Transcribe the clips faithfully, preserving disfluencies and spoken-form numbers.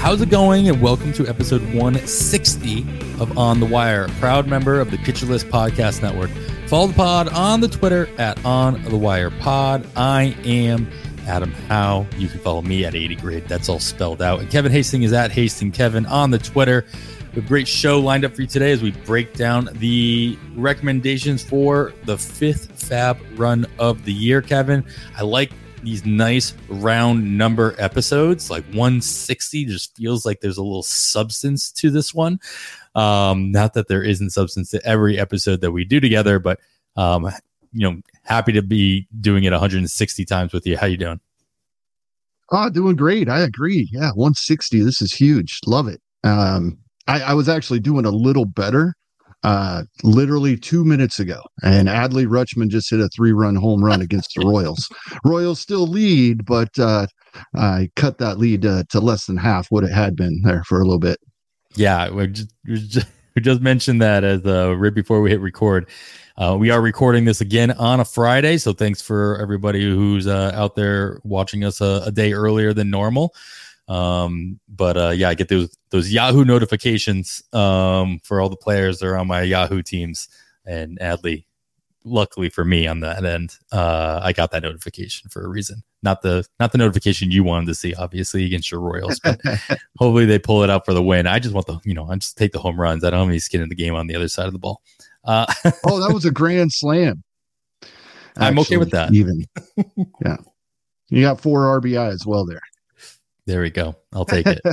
How's it going? And welcome to episode one sixty of On the Wire, a proud member of the Pitcher List Podcast Network. Follow the pod on the Twitter at On the Wire Pod. I am Adam Howe. You can follow me at eighty grade. That's all spelled out. And Kevin Hastings is at Hastings Kevin on the Twitter. We have a great show lined up for you today as we break down the recommendations for the fifth Fab run of the year, Kevin. I like these nice round number episodes. Like one sixty just feels like there's a little substance to this one. Um, not that there isn't substance to every episode that we do together, but um, you know, happy to be doing it one hundred sixty times with you. How you doing? Oh, doing great. I agree. Yeah, one sixty. This is huge. Love it. Um, I, I was actually doing a little better uh, literally two minutes ago, and Adley Rutschman just hit a three-run home run against the Royals. Royals still lead, but uh, I cut that lead uh, to less than half what it had been there for a little bit. Yeah, we just, we just, we just mentioned that as uh, right before we hit record. Uh, we are recording this again on a Friday, so thanks for everybody who's uh, out there watching us a, a day earlier than normal. Um, but uh, yeah, I get those those Yahoo notifications um, for all the players that are on my Yahoo teams, and Adley, luckily for me on that end, uh, I got that notification for a reason. Not the not the notification you wanted to see, obviously, against your Royals, but hopefully they pull it out for the win. I just want the you know I just take the home runs. I don't have any skin in the game on the other side of the ball. Uh, oh, that was a grand slam. Actually, I'm okay with that. Even, yeah, you got four R B I as well there. There we go. I'll take it.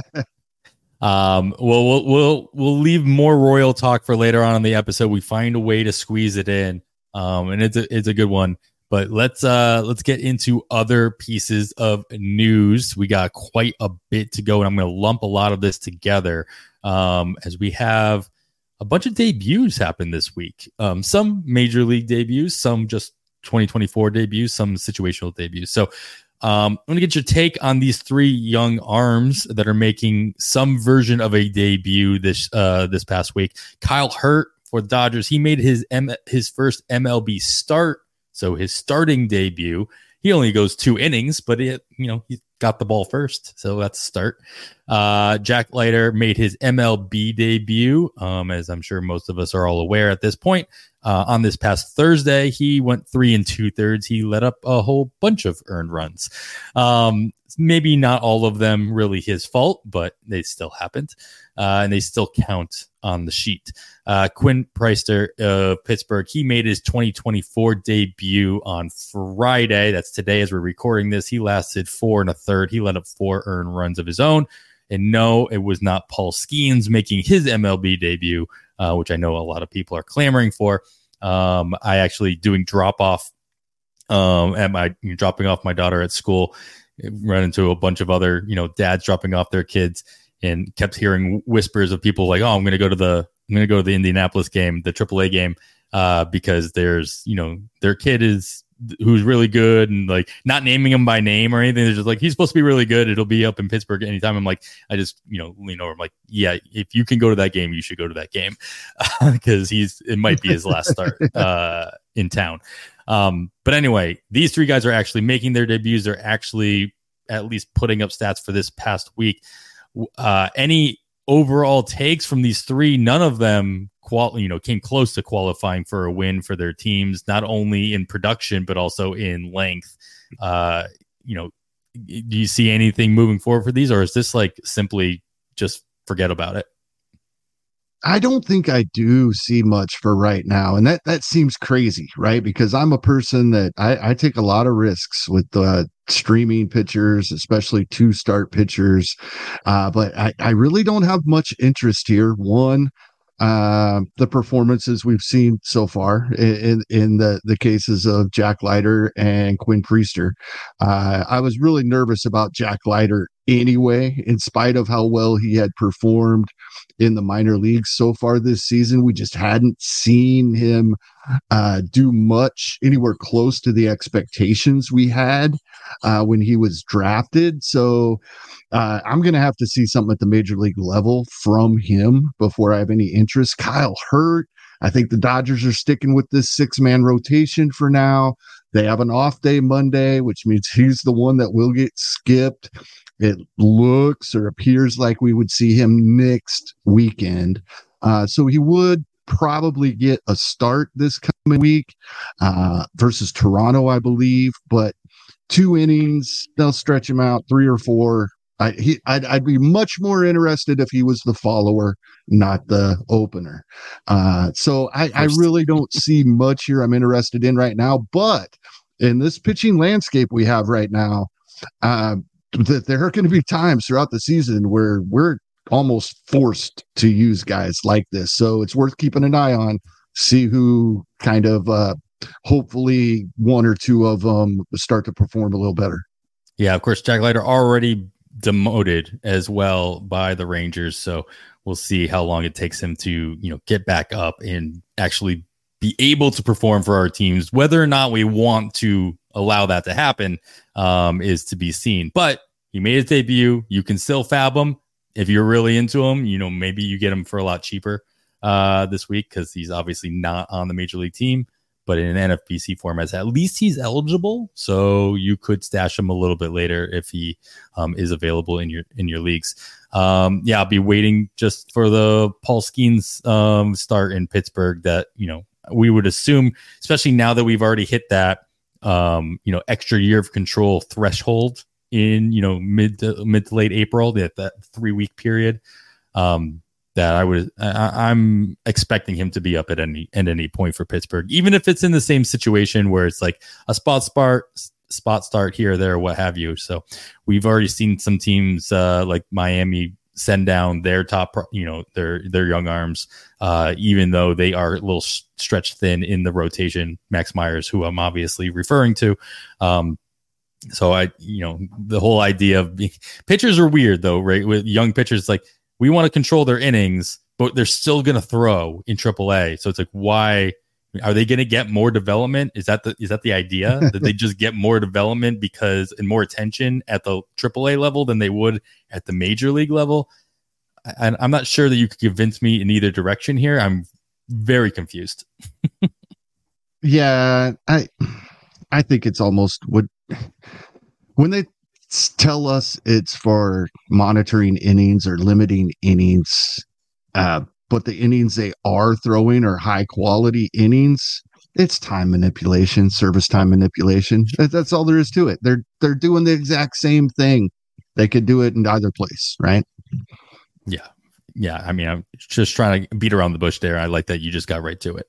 um, well, we'll we'll we'll leave more Royal talk for later on in the episode. We find a way to squeeze it in, um, and it's a it's a good one. But let's uh let's get into other pieces of news. We got quite a bit to go, and I'm going to lump a lot of this together um, as we have a bunch of debuts happen this week. Um, some major league debuts, some just twenty twenty-four debuts, some situational debuts. So. Um, I'm going to get your take on these three young arms that are making some version of a debut this uh, this past week. Kyle Hurt for the Dodgers. He made his M- his first M L B start, so his starting debut. He only goes two innings, but it, you know he got the ball first, so that's a start. Uh, Jack Leiter made his M L B debut, um, as I'm sure most of us are all aware at this point. Uh, on this past Thursday, he went three and two thirds. He let up a whole bunch of earned runs. Um, maybe not all of them really his fault, but they still happened, uh, and they still count on the sheet. Uh, Quinn Priester of Pittsburgh, he made his twenty twenty-four debut on Friday. That's today as we're recording this. He lasted four and a third. He let up four earned runs of his own. And no, it was not Paul Skeens making his M L B debut, uh, which I know a lot of people are clamoring for. Um, I actually doing drop off um, at my you know, dropping off my daughter at school, run into a bunch of other you know dads dropping off their kids, and kept hearing whispers of people like, "Oh, I'm going to go to the I'm going to go to the Indianapolis game, the triple A game, uh, because there's you know their kid is." Who's really good, and like not naming him by name or anything. They're just like, he's supposed to be really good. It'll be up in Pittsburgh anytime. I'm like, I just, you know, lean over. I'm like, yeah, if you can go to that game, you should go to that game because uh, he's, it might be his last start uh, in town. Um, but anyway, these three guys are actually making their debuts. They're actually at least putting up stats for this past week. Uh, any overall takes from these three? None of them Qual, you know, came close to qualifying for a win for their teams, not only in production, but also in length. Uh, you know, do you see anything moving forward for these, or is this like simply just forget about it? I don't think I do see much for right now. And that, that seems crazy, right? Because I'm a person that I, I take a lot of risks with uh, streaming pitchers, especially two start pitchers. Uh, but I, I really don't have much interest here. One, Uh, the performances we've seen so far in in the, the cases of Jack Leiter and Quinn Priester. Uh, I was really nervous about Jack Leiter anyway, in spite of how well he had performed in the minor leagues so far this season. We just hadn't seen him uh, do much anywhere close to the expectations we had uh, when he was drafted. So uh, I'm going to have to see something at the major league level from him before I have any interest. Kyle Hurt, I think the Dodgers are sticking with this six-man rotation for now. They have an off day Monday, which means he's the one that will get skipped. It looks or appears like we would see him next weekend. Uh, so he would probably get a start this coming week uh, versus Toronto, I believe. But two innings, they'll stretch him out, three or four. I, he, I'd, I'd be much more interested if he was the follower, not the opener. Uh, so I, I really don't see much here I'm interested in right now. But in this pitching landscape we have right now, uh, that there are going to be times throughout the season where we're almost forced to use guys like this. So it's worth keeping an eye on, see who kind of uh, hopefully one or two of them start to perform a little better. Yeah, of course, Jack Leiter already demoted as well by the Rangers. So we'll see how long it takes him to, you know, get back up and actually be able to perform for our teams. Whether or not we want to allow that to happen um, is to be seen. But he made his debut. You can still fab him if you're really into him. You know, maybe you get him for a lot cheaper uh, this week because he's obviously not on the major league team. But in an N F B C format, at least he's eligible, so you could stash him a little bit later if he um, is available in your in your leagues. Um, yeah, I'll be waiting just for the Paul Skeens um, start in Pittsburgh. That, you know, we would assume, especially now that we've already hit that um, you know extra year of control threshold in you know mid to, mid to late April, that that three week period. Um, that I would, I, I'm expecting him to be up at any at any point for Pittsburgh, even if it's in the same situation where it's like a spot start, spot start here or there, what have you. So we've already seen some teams uh, like Miami send down their top, you know, their their young arms, uh, even though they are a little stretched thin in the rotation. Max Myers, who I'm obviously referring to. Um, so I, you know, the whole idea of being, pitchers are weird though, right? With young pitchers, like, we want to control their innings, but they're still going to throw in triple A. So it's like, why are they going to get more development? Is that the is that the idea that they just get more development because and more attention at the triple A level than they would at the major league level? I, I'm not sure that you could convince me in either direction here. I'm very confused. Yeah, I I think it's almost what when they tell us it's for monitoring innings or limiting innings, uh, but the innings they are throwing are high quality innings. It's time manipulation, service time manipulation. That, that's all there is to it. They're they're doing the exact same thing. They could do it in either place, right? Yeah. Yeah. I mean, I'm just trying to beat around the bush there. I like that you just got right to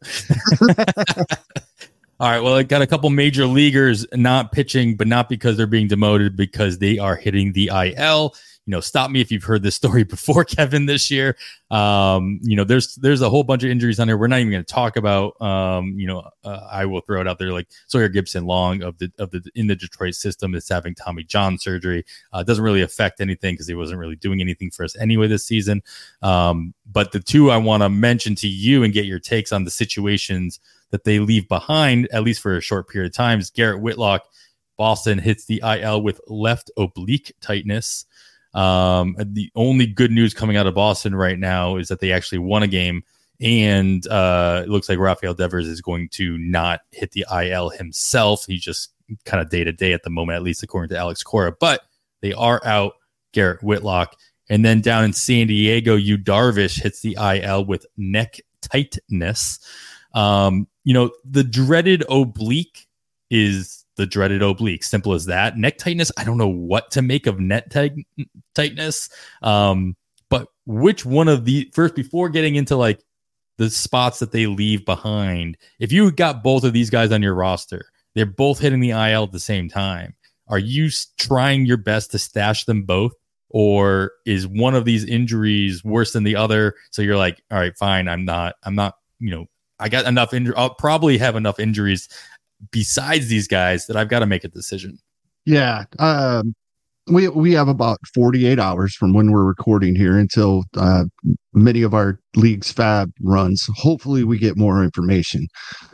it. All right, well, I got a couple major leaguers not pitching, but not because they're being demoted, because they are hitting the I L. You know, stop me if you've heard this story before, Kevin, this year. Um, you know, there's there's a whole bunch of injuries on there. We're not even going to talk about. Um, you know, uh, I will throw it out there, like Sawyer Gipson-Long of the of the in the Detroit system is having Tommy John surgery. Uh, it doesn't really affect anything because he wasn't really doing anything for us anyway this season. Um, but the two I want to mention to you and get your takes on the situations that they leave behind, at least for a short period of time, is Garrett Whitlock. Boston hits the I L with left oblique tightness. Um, the only good news coming out of Boston right now is that they actually won a game, and uh, it looks like Rafael Devers is going to not hit the I L himself. He's just kind of day to day at the moment, at least according to Alex Cora. But they are out Garrett Whitlock. And then down in San Diego, Yu Darvish hits the I L with neck tightness. Um, you know, the dreaded oblique is the dreaded oblique. Simple as that. Neck tightness, I don't know what to make of neck tight- tightness. Um, but which one of the first, before getting into like the spots that they leave behind, if you got both of these guys on your roster, they're both hitting the I L at the same time. Are you trying your best to stash them both? Or is one of these injuries worse than the other? So you're like, all right, fine. I'm not, I'm not, you know, I got enough injury. I'll probably have enough injuries besides these guys that I've got to make a decision. Yeah. Um, we, we have about forty-eight hours from when we're recording here until uh, many of our league's fab runs. Hopefully we get more information.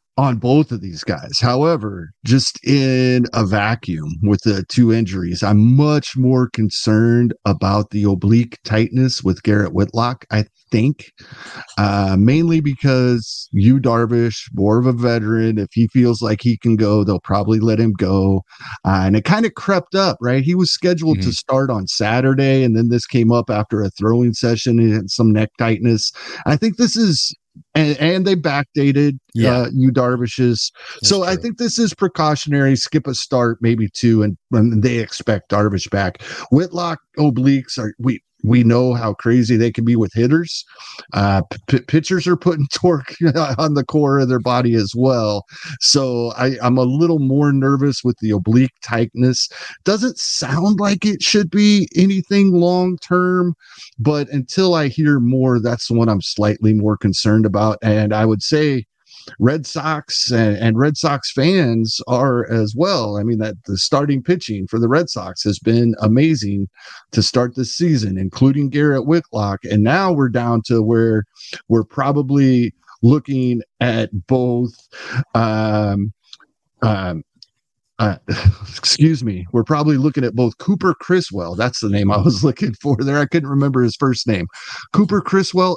on both of these guys. However, just in a vacuum with the two injuries, I'm much more concerned about the oblique tightness with Garrett Whitlock, I think, uh, mainly because Yu Darvish, more of a veteran, if he feels like he can go, they'll probably let him go. Uh, and it kind of crept up, right? He was scheduled mm-hmm. to start on Saturday, and then this came up after a throwing session and some neck tightness. I think this is And, and they backdated yeah. uh, Yu Darvish's. That's so true. I think this is precautionary. Skip a start, maybe two, and when they expect Darvish back. Whitlock obliques are we we know how crazy they can be with hitters. Uh, p- pitchers are putting torque on the core of their body as well. So I, I'm a little more nervous with the oblique tightness. Doesn't sound like it should be anything long term, but until I hear more, that's the one I'm slightly more concerned about. And I would say Red Sox and, and Red Sox fans are as well. I mean, that the starting pitching for the Red Sox has been amazing to start this season, including Garrett Whitlock. And now we're down to where we're probably looking at both, um, um, Uh, excuse me. We're probably looking at both Cooper Criswell. That's the name I was looking for there. I couldn't remember his first name. Cooper Criswell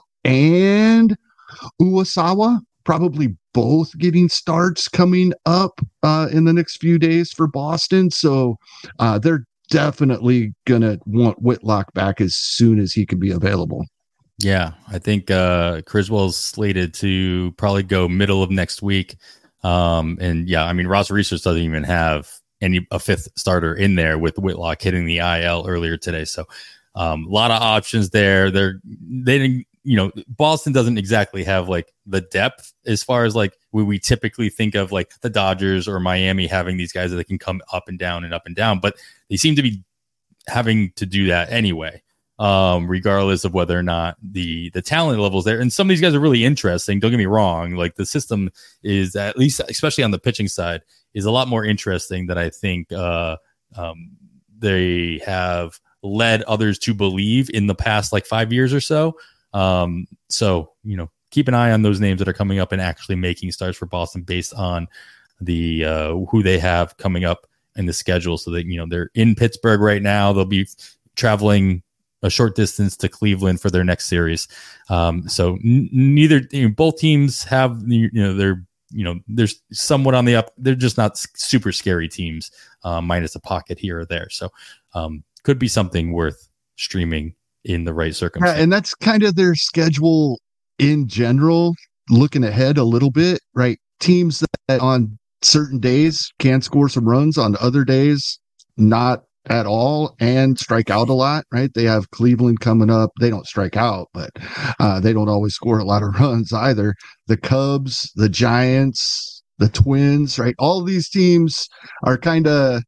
and Uwasawa, probably both getting starts coming up uh, in the next few days for Boston. So uh, they're definitely going to want Whitlock back as soon as he can be available. Yeah, I think uh, Criswell's slated to probably go middle of next week. Um, and yeah, I mean, Ross Research doesn't even have any a fifth starter in there with Whitlock hitting the I L earlier today. So um, a lot of options there. They're they didn't, you know, Boston doesn't exactly have like the depth as far as like we, we typically think of like the Dodgers or Miami having these guys that can come up and down and up and down, but they seem to be having to do that anyway. Um, regardless of whether or not the the talent levels there. And some of these guys are really interesting. Don't get me wrong. Like the system is, at least, especially on the pitching side, is a lot more interesting than I think uh, um, they have led others to believe in the past like five years or so. Um, so, you know, keep an eye on those names that are coming up and actually making starts for Boston based on the uh, who they have coming up in the schedule. So that, you know, they're in Pittsburgh right now. They'll be traveling a short distance to Cleveland for their next series. Um, so n- neither, you know, both teams have, you know, they're, you know, there's somewhat on the up. They're just not super scary teams, uh, minus a pocket here or there. So um, could be something worth streaming in the right circumstance. Yeah, and that's kind of their schedule in general, looking ahead a little bit, right? Teams that on certain days can score some runs, on other days, not at all, and strike out a lot, right? They have Cleveland coming up. They don't strike out, but uh, they don't always score a lot of runs either. The Cubs, the Giants, the Twins, right? All these teams are kind of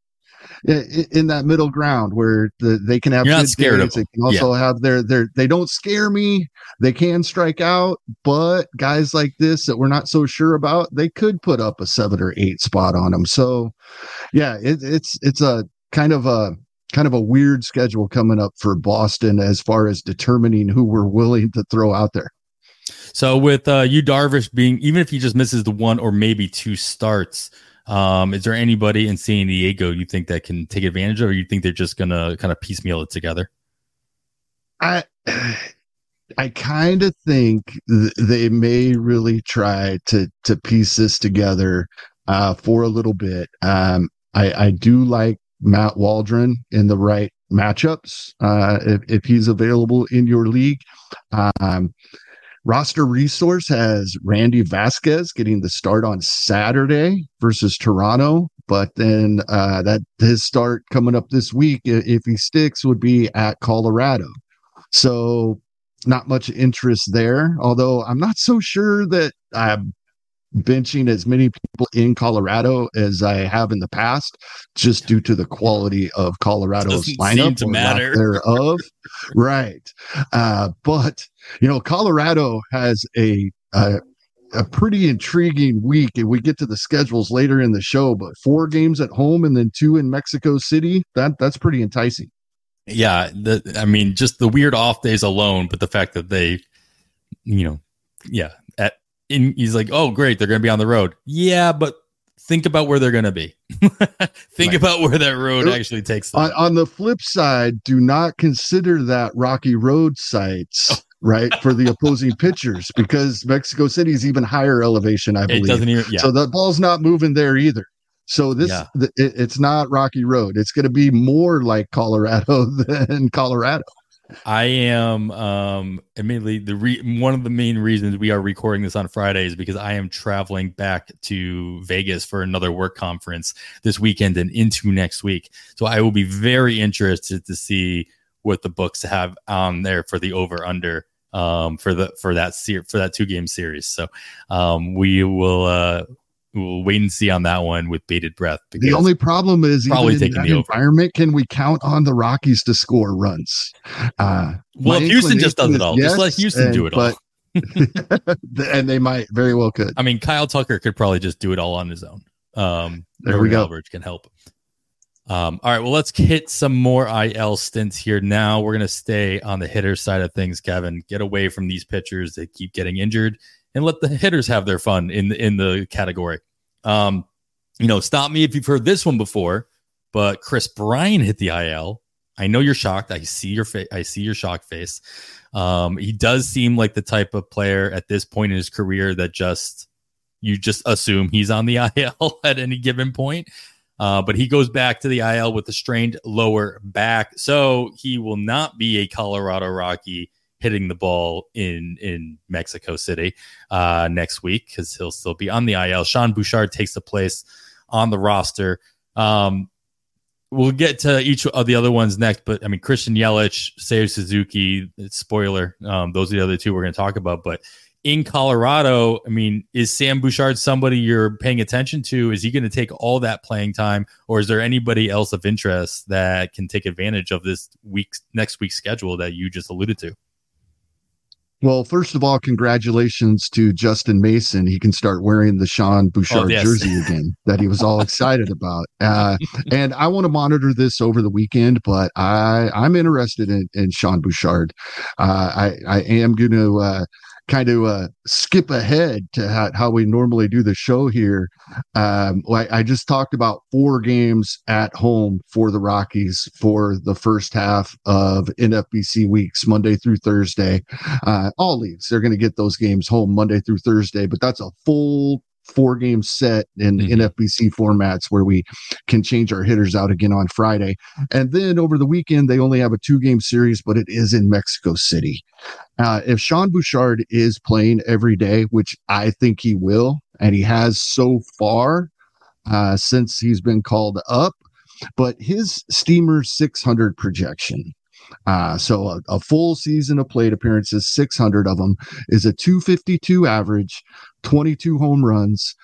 in that middle ground where the, they can have You're good not scared days. of them. They can also yeah. have their, their, they don't scare me. They can strike out, but guys like this that we're not so sure about, they could put up a seven or eight spot on them. So yeah, it, it's, it's a, kind of a kind of a weird schedule coming up for Boston as far as determining who we're willing to throw out there. So with uh, Yu Darvish being, even if he just misses the one or maybe two starts, um, is there anybody in San Diego you think that can take advantage of, or you think they're just going to kind of piecemeal it together? I I kind of think th- they may really try to to piece this together uh, for a little bit. Um, I, I do like Matt Waldron in the right matchups uh, if, if he's available in your league. Um, Roster Resource has Randy Vasquez getting the start on Saturday versus Toronto, but then uh, that his start coming up this week, if he sticks, would be at Colorado. So not much interest there, although I'm not so sure that I'm benching as many people in Colorado as I have in the past, just due to the quality of Colorado's Doesn't lineup seem to matter. thereof. Right. Uh, but, you know, Colorado has a, a a pretty intriguing week, and we get to the schedules later in the show, but four games at home and then two in Mexico City. That that's pretty enticing. Yeah. The, I mean, just the weird off days alone, but the fact that they, you know, yeah, at in, he's like, oh, great, they're going to be on the road. Yeah, but think about where they're going to be. Think right. about where that road actually takes them. On, on the flip side, do not consider that rocky road sites. Right, for the opposing pitchers, because Mexico City is even higher elevation, I believe. It doesn't even, yeah. So the ball's not moving there either. So this, yeah. the, it, it's not Rocky Road. It's going to be more like Colorado than Colorado. I am, um, admittedly, the re- one of the main reasons we are recording this on Friday is because I am traveling back to Vegas for another work conference this weekend and into next week. So I will be very interested to see what the books have on there for the over under. Um, for the for that ser- for that two game series, so um, we will uh, we'll wait and see on that one with bated breath. The only problem is probably even in taking that the environment. Over. Can we count on the Rockies to score runs? Uh, well, if Houston just does it all, yes, just let Houston and, do it but, all, and they might very well could. I mean, Kyle Tucker could probably just do it all on his own. Um, there we go. Alvarez can help. Um, all right, well, let's hit some more I L stints here now. We're going to stay on the hitter side of things, Kevin. Get away from these pitchers that keep getting injured and let the hitters have their fun in the, in the category. Um, you know, stop me if you've heard this one before, but Chris Bryant hit the I L. I know you're shocked. I see your face. I see your shocked face. Um, he does seem like the type of player at this point in his career that just you just assume he's on the I L at any given point. Uh, but he goes back to the I L with a strained lower back, so he will not be a Colorado Rocky hitting the ball in in Mexico City uh, next week because he'll still be on the I L. Sean Bouchard takes the place on the roster. Um, we'll get to each of the other ones next, but I mean Christian Yelich, Seiya Suzuki, spoiler. Um, those are the other two we're going to talk about, but. In Colorado, I mean, is Sam Bouchard somebody you're paying attention to? Is he going to take all that playing time, or is there anybody else of interest that can take advantage of this week's next week's schedule that you just alluded to? Well, first of all, congratulations to Justin Mason. He can start wearing the Sean Bouchard oh, yes. jersey again that he was all excited about. Uh, and I want to monitor this over the weekend, but I, I'm interested in, in Sean Bouchard. Uh, I, I am going to uh, kind of uh, skip ahead to how, how we normally do the show here. Um, I, I just talked about four games at home for the Rockies for the first half of N F B C weeks, Monday through Thursday. Uh, all leagues, they're going to get those games home Monday through Thursday, but that's a full four game set in mm-hmm. N F B C formats where we can change our hitters out again on Friday. And then over the weekend, they only have a two game series, but it is in Mexico City. Uh, if Sean Bouchard is playing every day, which I think he will, and he has so far uh, since he's been called up, but his Steamer six hundred projection, uh, so a, a full season of plate appearances, six hundred of them, is a two fifty-two average, twenty-two home runs,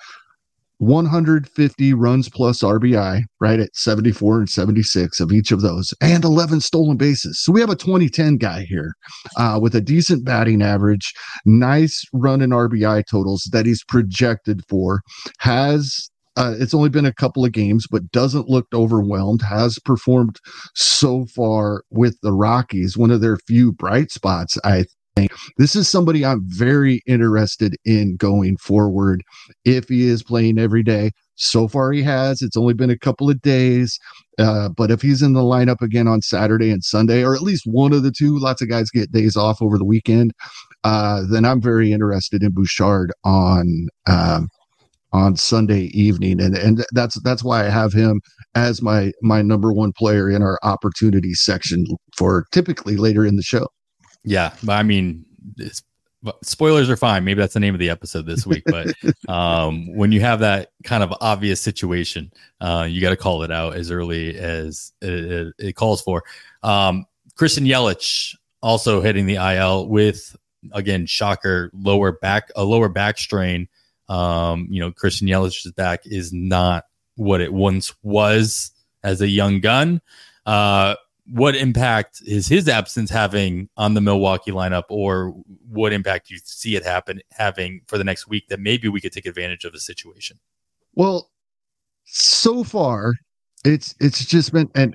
one hundred fifty runs plus R B I, right at seventy-four and seventy-six of each of those, and eleven stolen bases. So we have a twenty ten guy here uh, with a decent batting average, nice run and R B I totals that he's projected for, has Uh, it's only been a couple of games, but doesn't look overwhelmed, has performed so far with the Rockies, one of their few bright spots, I think. This is somebody I'm very interested in going forward if he is playing every day. So far he has. It's only been a couple of days, uh, but if he's in the lineup again on Saturday and Sunday, or at least one of the two, lots of guys get days off over the weekend, uh, then I'm very interested in Bouchard on um, on Sunday evening. And, and that's, that's why I have him as my, my number one player in our opportunity section for typically later in the show. Yeah. I mean, it's, spoilers are fine. Maybe that's the name of the episode this week, but um, when you have that kind of obvious situation, uh, you got to call it out as early as it, it calls for. Um, Christian Yelich also hitting the I L with, again, shocker, lower back, a lower back strain. Um, you know, Christian Yelich's back is not what it once was as a young gun. Uh, what impact is his absence having on the Milwaukee lineup, or what impact do you see it happen having for the next week that maybe we could take advantage of the situation? Well, so far it's, it's just been, and, and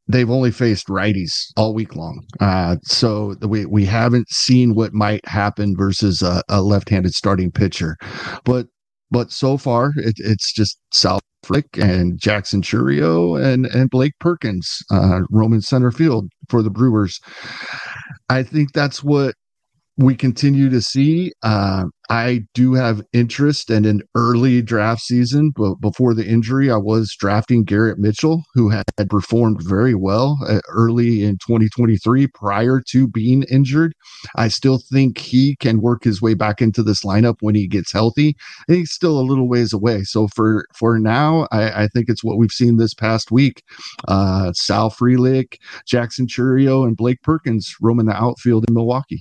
they've only faced righties all week long. Uh, so we, we haven't seen what might happen versus a, a left-handed starting pitcher. But but so far, it, it's just Sal Frelick and Jackson Chourio and, and Blake Perkins, uh, Roman center field for the Brewers. I think that's what we continue to see. Uh, I do have interest in an early draft season, but before the injury, I was drafting Garrett Mitchell, who had performed very well uh, early in twenty twenty-three prior to being injured. I still think he can work his way back into this lineup when he gets healthy. And he's still a little ways away. So for, for now, I, I think it's what we've seen this past week. Uh, Sal Frelick, Jackson Chourio, and Blake Perkins roaming the outfield in Milwaukee.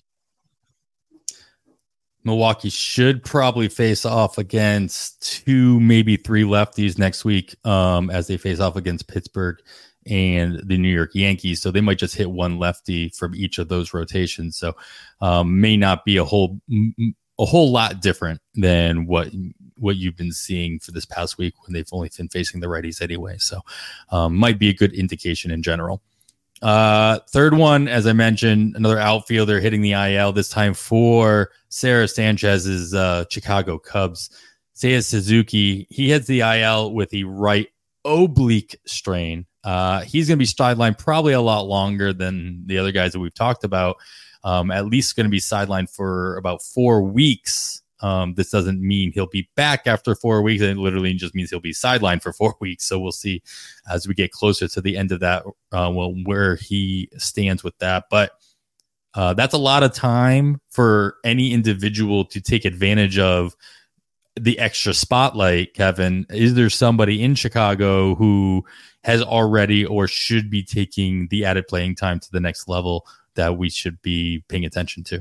Milwaukee should probably face off against two, maybe three lefties next week um, as they face off against Pittsburgh and the New York Yankees. So they might just hit one lefty from each of those rotations. So um, may not be a whole a whole lot different than what what you've been seeing for this past week when they've only been facing the righties anyway. So um, might be a good indication in general. Uh, third one, as I mentioned, another outfielder hitting the I L, this time for Sarah Sanchez's uh, Chicago Cubs. Seiya Suzuki, he hits the I L with a right oblique strain. Uh, he's going to be sidelined probably a lot longer than the other guys that we've talked about. Um, at least going to be sidelined for about four weeks. Um, this doesn't mean he'll be back after four weeks. It literally just means he'll be sidelined for four weeks. So we'll see as we get closer to the end of that, uh, well, where he stands with that. But uh, that's a lot of time for any individual to take advantage of the extra spotlight. Kevin, is there somebody in Chicago who has already or should be taking the added playing time to the next level that we should be paying attention to?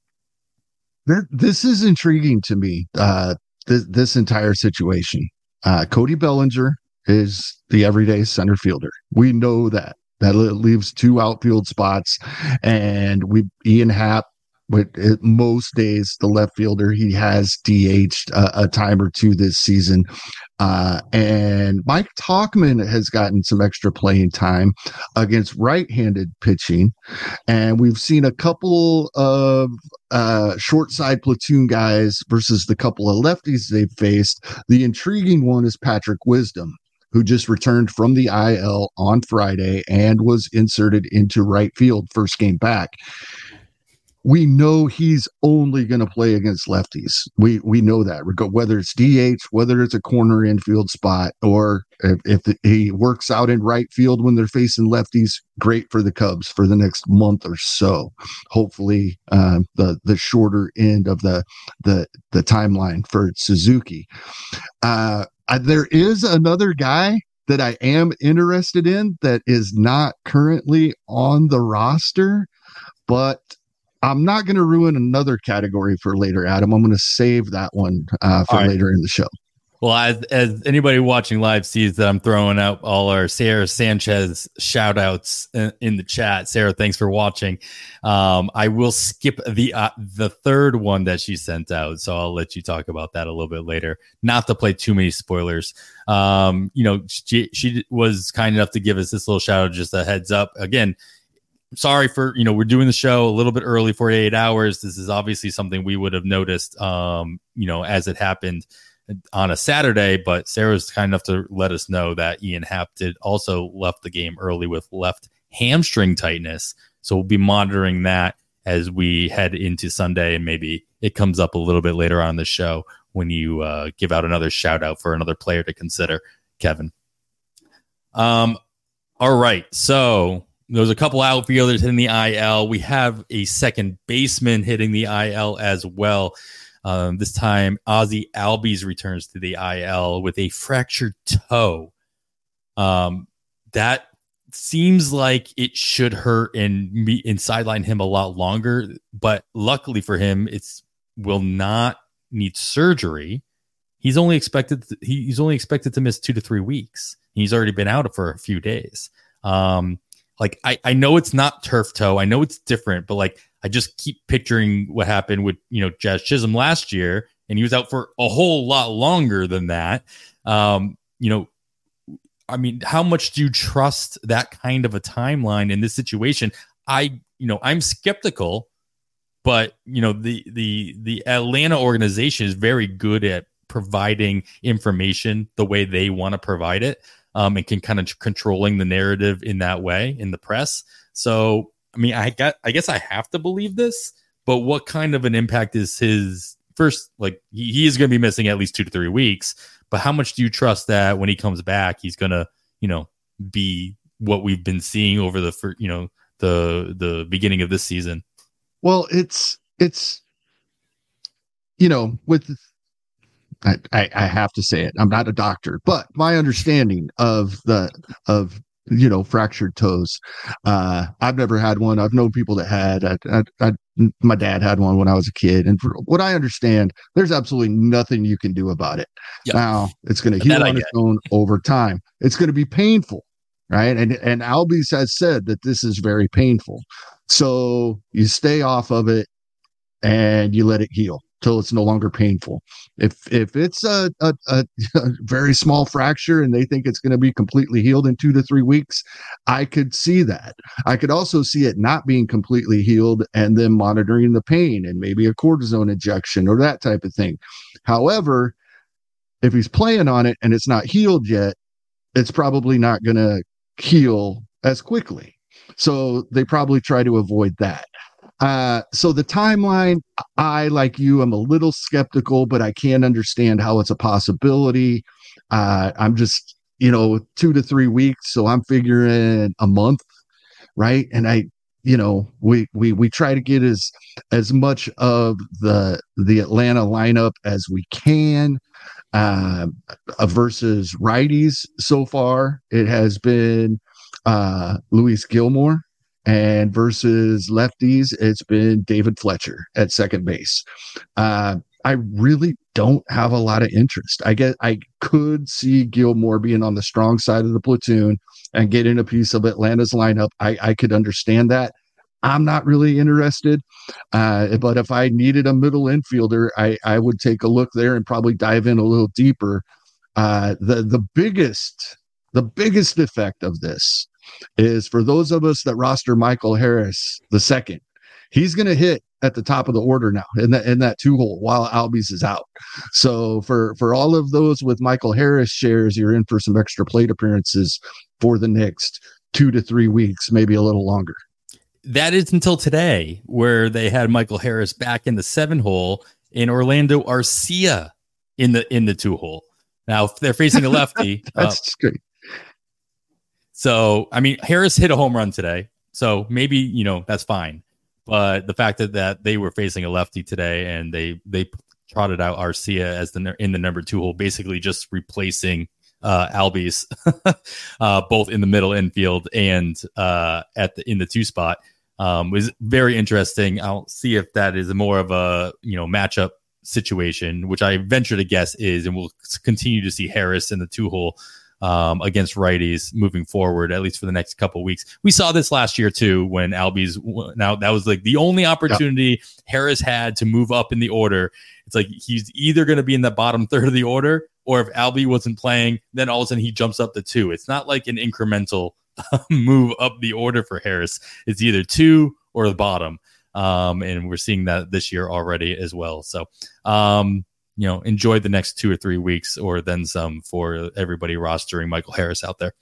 This is intriguing to me, uh, this, this entire situation. Uh, Cody Bellinger is the everyday center fielder. We know that. That leaves two outfield spots. And we Ian Happ, but most days, the left fielder, he has D H'd a, a time or two this season. Uh, and Mike Tauchman has gotten some extra playing time against right-handed pitching. And we've seen a couple of uh, short side platoon guys versus the couple of lefties they've faced. The intriguing one is Patrick Wisdom, who just returned from the I L on Friday and was inserted into right field first game back. We know he's only going to play against lefties. We we know that, whether it's D H, whether it's a corner infield spot, or if, if he works out in right field when they're facing lefties, great for the Cubs for the next month or so. Hopefully, um, the the shorter end of the the the timeline for Suzuki. Uh, there is another guy that I am interested in that is not currently on the roster, but I'm not going to ruin another category for later, Adam. I'm going to save that one uh, for right. later in the show. Well, as, as anybody watching live sees that I'm throwing out all our Sarah Sanchez shout outs in, in the chat. Sarah, thanks for watching. Um, I will skip the uh, the third one that she sent out, so I'll let you talk about that a little bit later. Not to play too many spoilers. Um, you know, she, she was kind enough to give us this little shout out, just a heads up. Again, sorry for, you know, we're doing the show a little bit early, forty-eight hours. This is obviously something we would have noticed, um, you know, as it happened on a Saturday, but Sarah's kind enough to let us know that Ian Happ did also left the game early with left hamstring tightness. So we'll be monitoring that as we head into Sunday, and maybe it comes up a little bit later on in the show when you uh, give out another shout out for another player to consider, Kevin. Um, all right. So there's a couple outfielders hitting the I L. We have a second baseman hitting the I L as well. Um, this time, Ozzie Albies returns to the I L with a fractured toe. Um, that seems like it should hurt and, me, and sideline him a lot longer. But luckily for him, it's will not need surgery. He's only expected to, he's only expected to miss two to three weeks. He's already been out for a few days. Um, Like, I, I know it's not turf toe. I know it's different, but like, I just keep picturing what happened with, you know, Jazz Chisholm last year, and he was out for a whole lot longer than that. Um, you know, I mean, how much do you trust that kind of a timeline in this situation? I, you know, I'm skeptical, but you know, the the the Atlanta organization is very good at providing information the way they want to provide it, um, and can kind of controlling the narrative in that way in the press. So, I mean, I got, I guess I have to believe this, but what kind of an impact is his first? Like, he, he is going to be missing at least two to three weeks, but how much do you trust that when he comes back, he's going to, you know, be what we've been seeing over the, for, you know, the, the beginning of this season? Well, it's, it's, you know, with, I, I, I have to say it, I'm not a doctor, but my understanding of the, of, you know, fractured toes, uh, I've never had one. I've known people that had, I, I, I, my dad had one when I was a kid. And for what I understand, there's absolutely nothing you can do about it. Yep. Now it's going to heal on its own over time. It's going to be painful. Right. And, and Albies has said that this is very painful. So you stay off of it and you let it heal till it's no longer painful. If if it's a, a, a, a very small fracture and they think it's going to be completely healed in two to three weeks, I could see that. I could also see it not being completely healed and then monitoring the pain and maybe a cortisone injection or that type of thing. However, if he's playing on it and it's not healed yet, it's probably not going to heal as quickly. So they probably try to avoid that. Uh, so the timeline, I, like you, I'm a little skeptical, but I can understand how it's a possibility. Uh, I'm just, you know, two to three weeks. So I'm figuring a month. Right. And I, you know, we, we, we try to get as, as much of the, the Atlanta lineup as we can, uh, versus righties. So far, it has been, uh, Luis Gilmore. And versus lefties, it's been David Fletcher at second base. Uh, I really don't have a lot of interest. I get, I could see Gilmore being on the strong side of the platoon and getting a piece of Atlanta's lineup. I, I could understand that. I'm not really interested. Uh, but if I needed a middle infielder, I, I would take a look there and probably dive in a little deeper. Uh, the the biggest the biggest effect of this is for those of us that roster Michael Harris the second. He's going to hit at the top of the order now in that in that two hole while Albies is out. So for for all of those with Michael Harris shares, you're in for some extra plate appearances for the next two to three weeks, maybe a little longer. That is until today, where they had Michael Harris back in the seven hole and Orlando Arcia in the in the two hole. Now if they're facing a lefty. That's uh, great. So, I mean, Harris hit a home run today, so maybe, you know, that's fine. But the fact that, that they were facing a lefty today and they they trotted out Arcia as the in the number two hole, basically just replacing uh, Albies, uh, both in the middle infield and uh, at the in the two spot, um, was very interesting. I'll see if that is more of a, you know, matchup situation, which I venture to guess is, and we'll continue to see Harris in the two hole. Um, against righties moving forward, at least for the next couple of weeks. We saw this last year too, when Albies, now that was like the only opportunity yeah. Harris had to move up in the order. It's like he's either going to be in the bottom third of the order, or if Albie wasn't playing, then all of a sudden he jumps up to two. It's not like an incremental move up the order for Harris. It's either two or the bottom. Um, and we're seeing that this year already as well. So, um, you know, enjoy the next two or three weeks or then some for everybody rostering Michael Harris out there.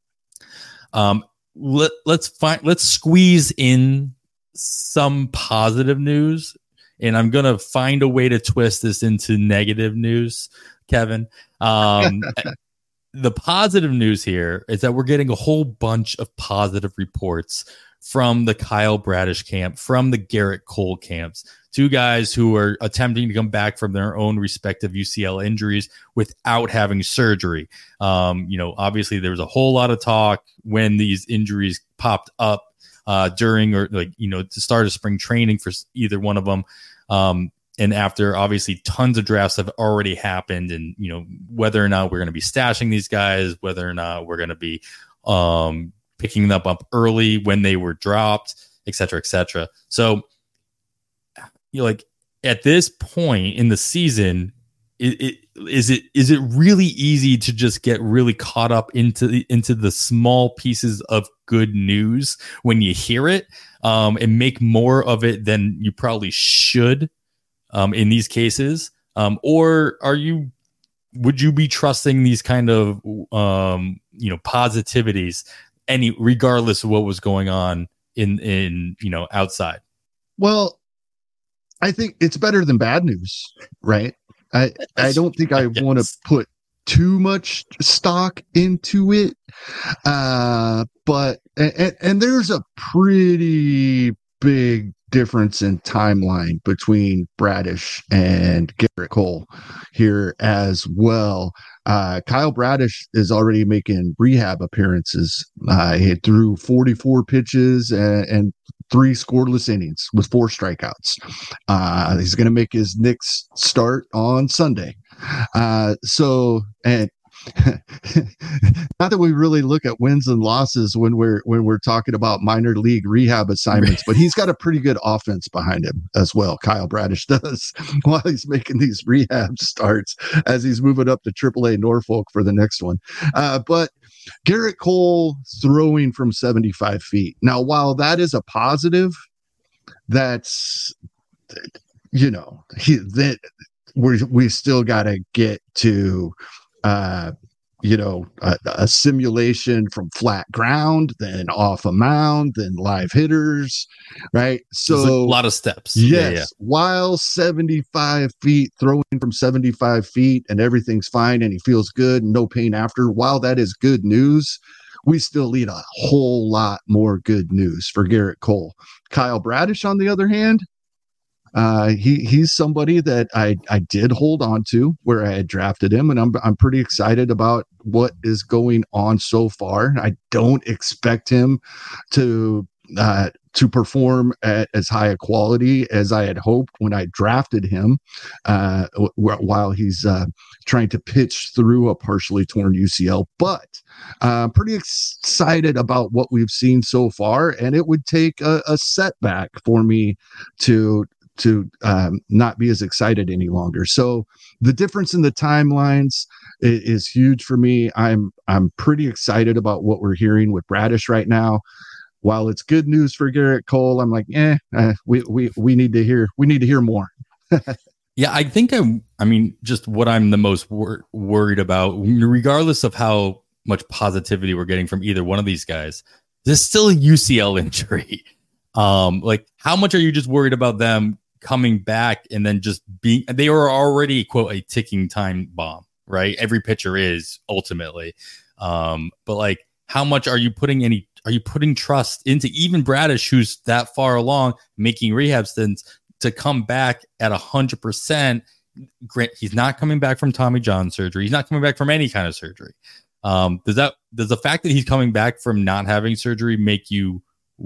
Um, let, let's find, let's squeeze in some positive news, and I'm going to find a way to twist this into negative news, Kevin. Um, the positive news here is that we're getting a whole bunch of positive reports from the Kyle Bradish camp, from the Garrett Cole camps, two guys who are attempting to come back from their own respective U C L injuries without having surgery. Um, you know, obviously there was a whole lot of talk when these injuries popped up uh, during or like, you know, to start of spring training for either one of them. Um, and after obviously tons of drafts have already happened, and, you know, whether or not we're going to be stashing these guys, whether or not we're going to be, um, picking them up early when they were dropped, et cetera, et cetera. So, you know, like at this point in the season, it, it, is it is it really easy to just get really caught up into the into the small pieces of good news when you hear it, um, and make more of it than you probably should, um, in these cases? Um, or are you would you be trusting these kind of um, you know positivities any regardless of what was going on in in you know outside? Well, I think it's better than bad news, right? I I don't think I want to put too much stock into it, uh, but and, and there's a pretty big difference in timeline between Bradish and Gerrit Cole here as well. Uh, Kyle Bradish is already making rehab appearances. Uh, he threw forty-four pitches and, and three scoreless innings with four strikeouts. Uh, he's going to make his next start on Sunday. Uh, so, and not that we really look at wins and losses when we're when we're talking about minor league rehab assignments, but he's got a pretty good offense behind him as well. Kyle Bradish does, while he's making these rehab starts as he's moving up to triple A Norfolk for the next one. Uh, but Gerrit Cole throwing from seventy-five feet. Now, while that is a positive, that's, you know, he, that we we still got to get to, uh, you know, a, a simulation from flat ground, then off a mound, then live hitters, right? So there's a lot of steps. Yes, yeah, yeah. While seventy-five feet, throwing from seventy-five feet, and everything's fine, and he feels good, and no pain after. While that is good news, we still need a whole lot more good news for Gerrit Cole. Kyle Bradish, on the other hand, Uh, he he's somebody that I, I did hold on to where I had drafted him, and I'm I'm pretty excited about what is going on so far. I don't expect him to uh, to perform at as high a quality as I had hoped when I drafted him, uh, w- while he's uh, trying to pitch through a partially torn U C L. But uh, I'm pretty excited about what we've seen so far, and it would take a, a setback for me to to um, not be as excited any longer. So the difference in the timelines is, is huge for me. I'm I'm pretty excited about what we're hearing with Bradish right now. While it's good news for Gerrit Cole, I'm like, eh, uh, we we we need to hear we need to hear more. Yeah, I think I I mean just what I'm the most wor- worried about, regardless of how much positivity we're getting from either one of these guys, there's still a U C L injury. Um, like, how much are you just worried about them coming back and then just being, they were already, quote, a ticking time bomb, right? Every pitcher is ultimately. Um, but like, how much are you putting any, are you putting trust into even Bradish, who's that far along making rehab stints, to come back at a hundred percent? Grant, he's not coming back from Tommy John surgery. He's not coming back from any kind of surgery. Um, does that, does the fact that he's coming back from not having surgery make you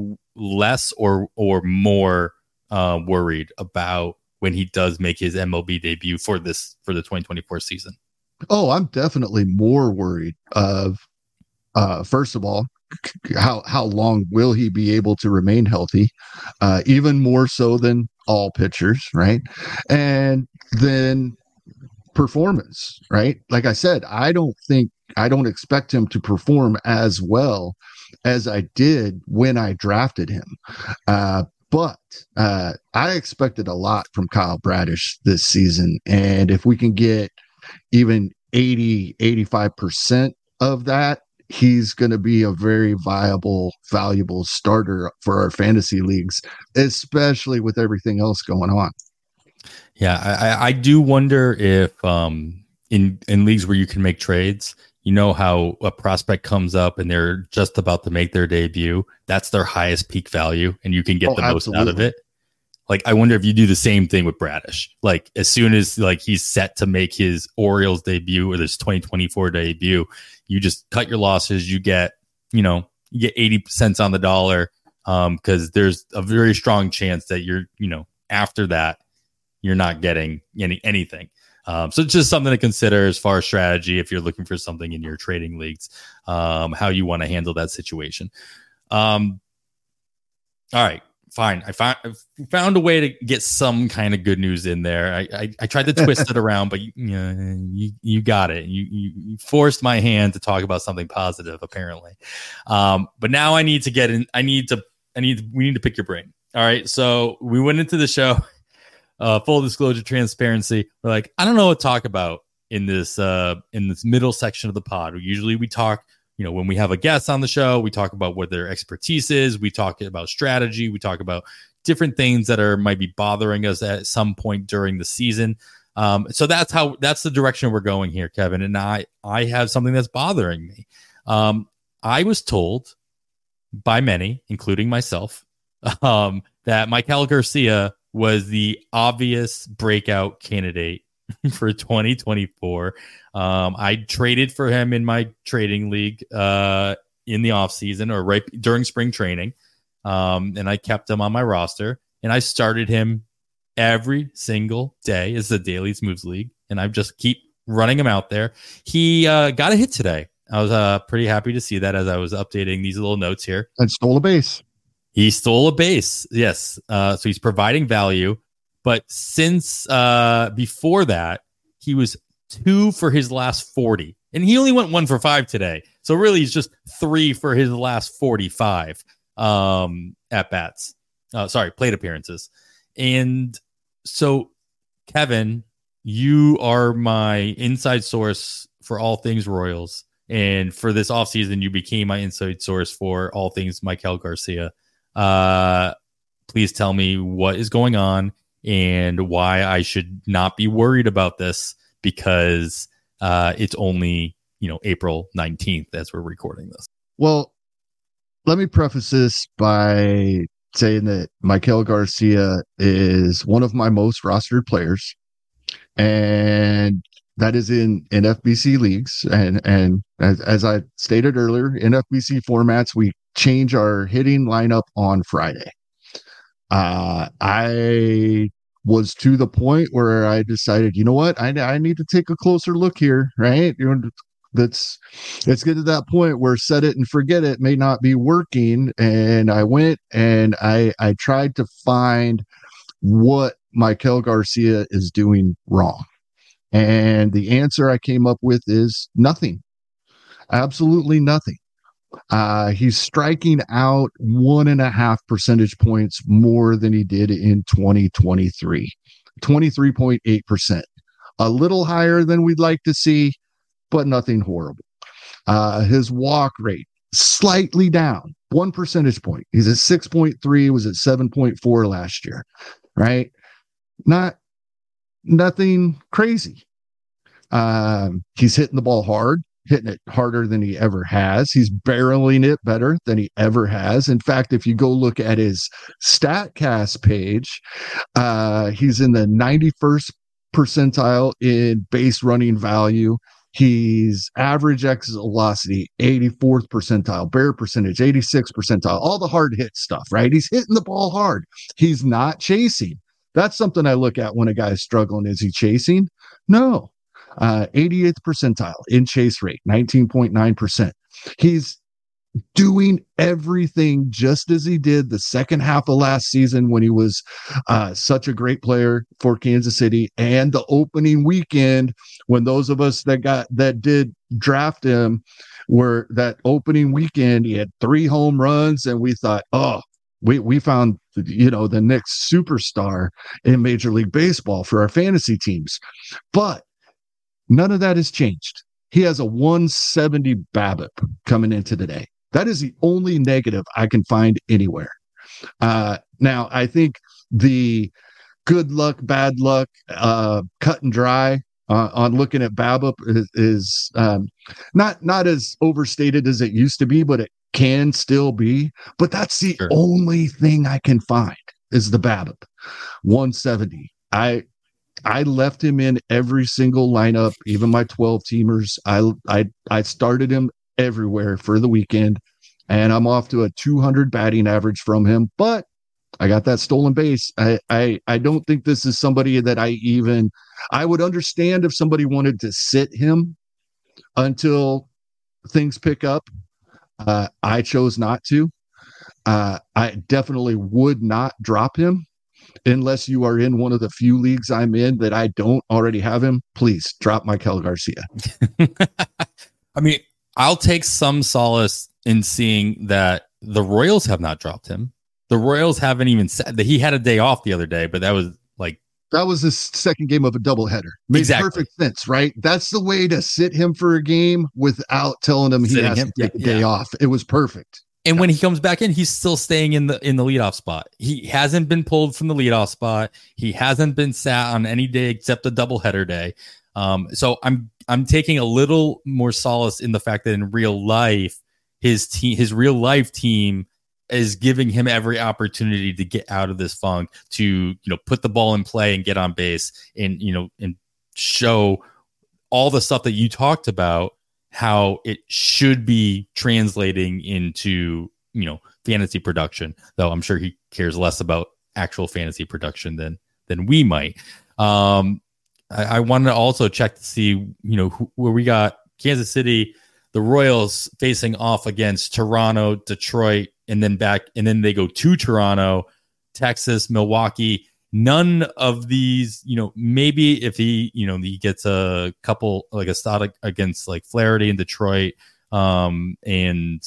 less or, or more Uh, worried about when he does make his M L B debut for this for the twenty twenty-four season? Oh, I'm definitely more worried of, uh, first of all, how how long will he be able to remain healthy? Uh, even more so than all pitchers, right? And then performance, right? Like I said, I don't think I don't expect him to perform as well as I did when I drafted him. Uh, But uh, I expected a lot from Kyle Bradish this season. And if we can get even eighty, eighty-five percent of that, he's going to be a very viable, valuable starter for our fantasy leagues, especially with everything else going on. Yeah, I, I do wonder if um, in, in leagues where you can make trades, you know how a prospect comes up and they're just about to make their debut. That's their highest peak value, and you can get oh, the absolutely. most out of it. Like, I wonder if you do the same thing with Bradish. Like, as soon as like he's set to make his Orioles debut or this twenty twenty-four debut, you just cut your losses. You get, you know, you get eighty cents on the dollar, um, because there's a very strong chance that you're, you know, after that, you're not getting any anything. Um, so it's just something to consider as far as strategy if you're looking for something in your trading leagues, um, how you want to handle that situation. Um, all right. fine. I found I found a way to get some kind of good news in there. I I, I tried to twist it around, but you, you know, you you got it. You, you you forced my hand to talk about something positive, apparently. Um, but now I need to get in. I need to. I need. We need to pick your brain. All right. So we went into the show. Uh, full disclosure, transparency. We're like, I don't know what to talk about in this uh, in this middle section of the pod. Usually we talk. You know, when we have a guest on the show, we talk about what their expertise is. We talk about strategy. We talk about different things that are might be bothering us at some point during the season. Um, so that's how that's the direction we're going here, Kevin. And I I have something that's bothering me. Um, I was told by many, including myself, um, that Maikel Garcia was the obvious breakout candidate for twenty twenty-four. Um, I traded for him in my trading league uh, in the offseason or right during spring training. Um, and I kept him on my roster and I started him every single day as the Daily Moves League. And I just keep running him out there. He uh, got a hit today. I was uh, pretty happy to see that as I was updating these little notes here. And stole a base. He stole a base. Yes. Uh, so he's providing value. But since uh, before that, he was two for his last forty. And he only went one for five today. So really, he's just three for his last forty-five um, at bats. Uh, sorry, plate appearances. And so, Kevin, you are my inside source for all things Royals. And for this offseason, you became my inside source for all things Maikel Garcia. Uh, please tell me what is going on and why I should not be worried about this, because uh, it's only, you know, April nineteenth as we're recording this. Well, let me preface this by saying that Maikel Garcia is one of my most rostered players, and that is in N F B C leagues. And, and as, as I stated earlier, in N F B C formats, we change our hitting lineup on Friday. Uh, I was to the point where I decided, you know what, I, I need to take a closer look here, right? You know, that's let's get to that point where set it and forget it may not be working. And I went and I I tried to find what Maikel Garcia is doing wrong. And the answer I came up with is nothing. Absolutely nothing. Uh, he's striking out one and a half percentage points more than he did in twenty twenty-three, twenty-three point eight percent. A little higher than we'd like to see, but nothing horrible. Uh, his walk rate slightly down, one percentage point. He's at six point three, was at seven point four last year, right? Not nothing crazy. Um, he's hitting the ball hard. Hitting it harder than he ever has. He's barreling it better than he ever has. In fact, if you go look at his StatCast page, uh, he's in the ninety-first percentile in base running value. He's average exit velocity, eighty-fourth percentile, barrel percentage, eighty-sixth percentile, all the hard hit stuff, right? He's hitting the ball hard. He's not chasing. That's something I look at when a guy's struggling. Is he chasing? No. Uh, eighty-eighth percentile in chase rate, nineteen point nine percent. He's doing everything just as he did the second half of last season when he was uh, such a great player for Kansas City, and the opening weekend when those of us that got that did draft him were that opening weekend, he had three home runs, and we thought, oh, we we found, you know, the next superstar in Major League Baseball for our fantasy teams. But none of that has changed. He has a one seventy BABIP coming into today. That is the only negative I can find anywhere. Uh, now, I think the good luck, bad luck, uh, cut and dry uh, on looking at BABIP is, is um, not not as overstated as it used to be, but it can still be. But that's the sure. only thing I can find is the BABIP, one seventy. I I left him in every single lineup, even my twelve teamers. I I I started him everywhere for the weekend, and I'm off to a two hundred batting average from him. But I got that stolen base. I I I don't think this is somebody that I even I would understand if somebody wanted to sit him until things pick up. Uh, I chose not to. Uh, I definitely would not drop him unless you are in one of the few leagues I'm in that I don't already have him. Please drop Maikel Garcia. I mean, I'll take some solace in seeing that the Royals have not dropped him. The Royals haven't even said that he had a day off the other day, but that was like that was the second game of a doubleheader. Made exactly. perfect sense, right? That's the way to sit him for a game without telling him he Sitting has him? to take yeah, a day yeah. off. It was perfect. And when he comes back in, he's still staying in the in the leadoff spot. He hasn't been pulled from the leadoff spot. He hasn't been sat on any day except a doubleheader day. Um, so I'm I'm taking a little more solace in the fact that in real life, his team, his real life team, is giving him every opportunity to get out of this funk, to you know put the ball in play and get on base, and you know and show all the stuff that you talked about, how it should be translating into, you know, fantasy production, though I'm sure he cares less about actual fantasy production than, than we might. Um, I, I wanted to also check to see, you know, who, where we got Kansas City, the Royals facing off against Toronto, Detroit, and then back, and then they go to Toronto, Texas, Milwaukee. None of these, you know, maybe if he, you know, he gets a couple, like a start against like Flaherty in Detroit, um, and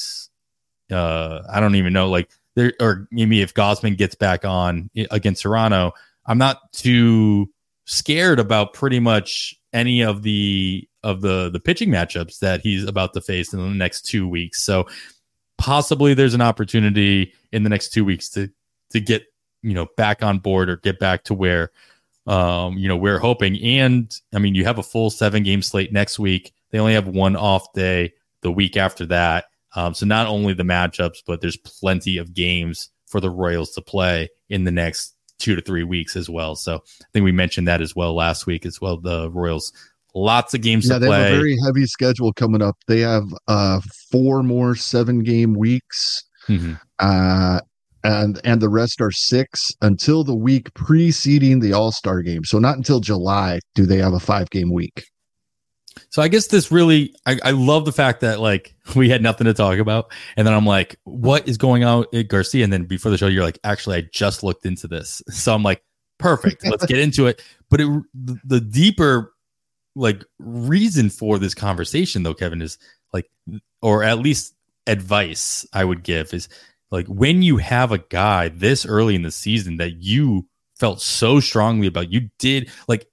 uh, I don't even know, like there, or maybe if Gausman gets back on against Toronto, I'm not too scared about pretty much any of the of the the pitching matchups that he's about to face in the next two weeks. So possibly there's an opportunity in the next two weeks to to get, you know, back on board or get back to where, um, you know, we're hoping. And I mean, you have a full seven game slate next week. They only have one off day the week after that. Um, so not only the matchups, but there's plenty of games for the Royals to play in the next two to three weeks as well. So I think we mentioned that as well last week as well. The Royals, lots of games yeah, to they play. Have a very heavy schedule coming up. They have uh, four more seven game weeks. Mm-hmm. Uh, And and the rest are six until the week preceding the All-Star game. So not until July do they have a five-game week. So I guess this really, I, I love the fact that like we had nothing to talk about. And then I'm like, what is going on at Garcia? And then before the show, you're like, actually, I just looked into this. So I'm like, perfect. Let's get into it. But it, the, the deeper like reason for this conversation, though, Kevin, is like, or at least advice I would give is, like when you have a guy this early in the season that you felt so strongly about, you did like,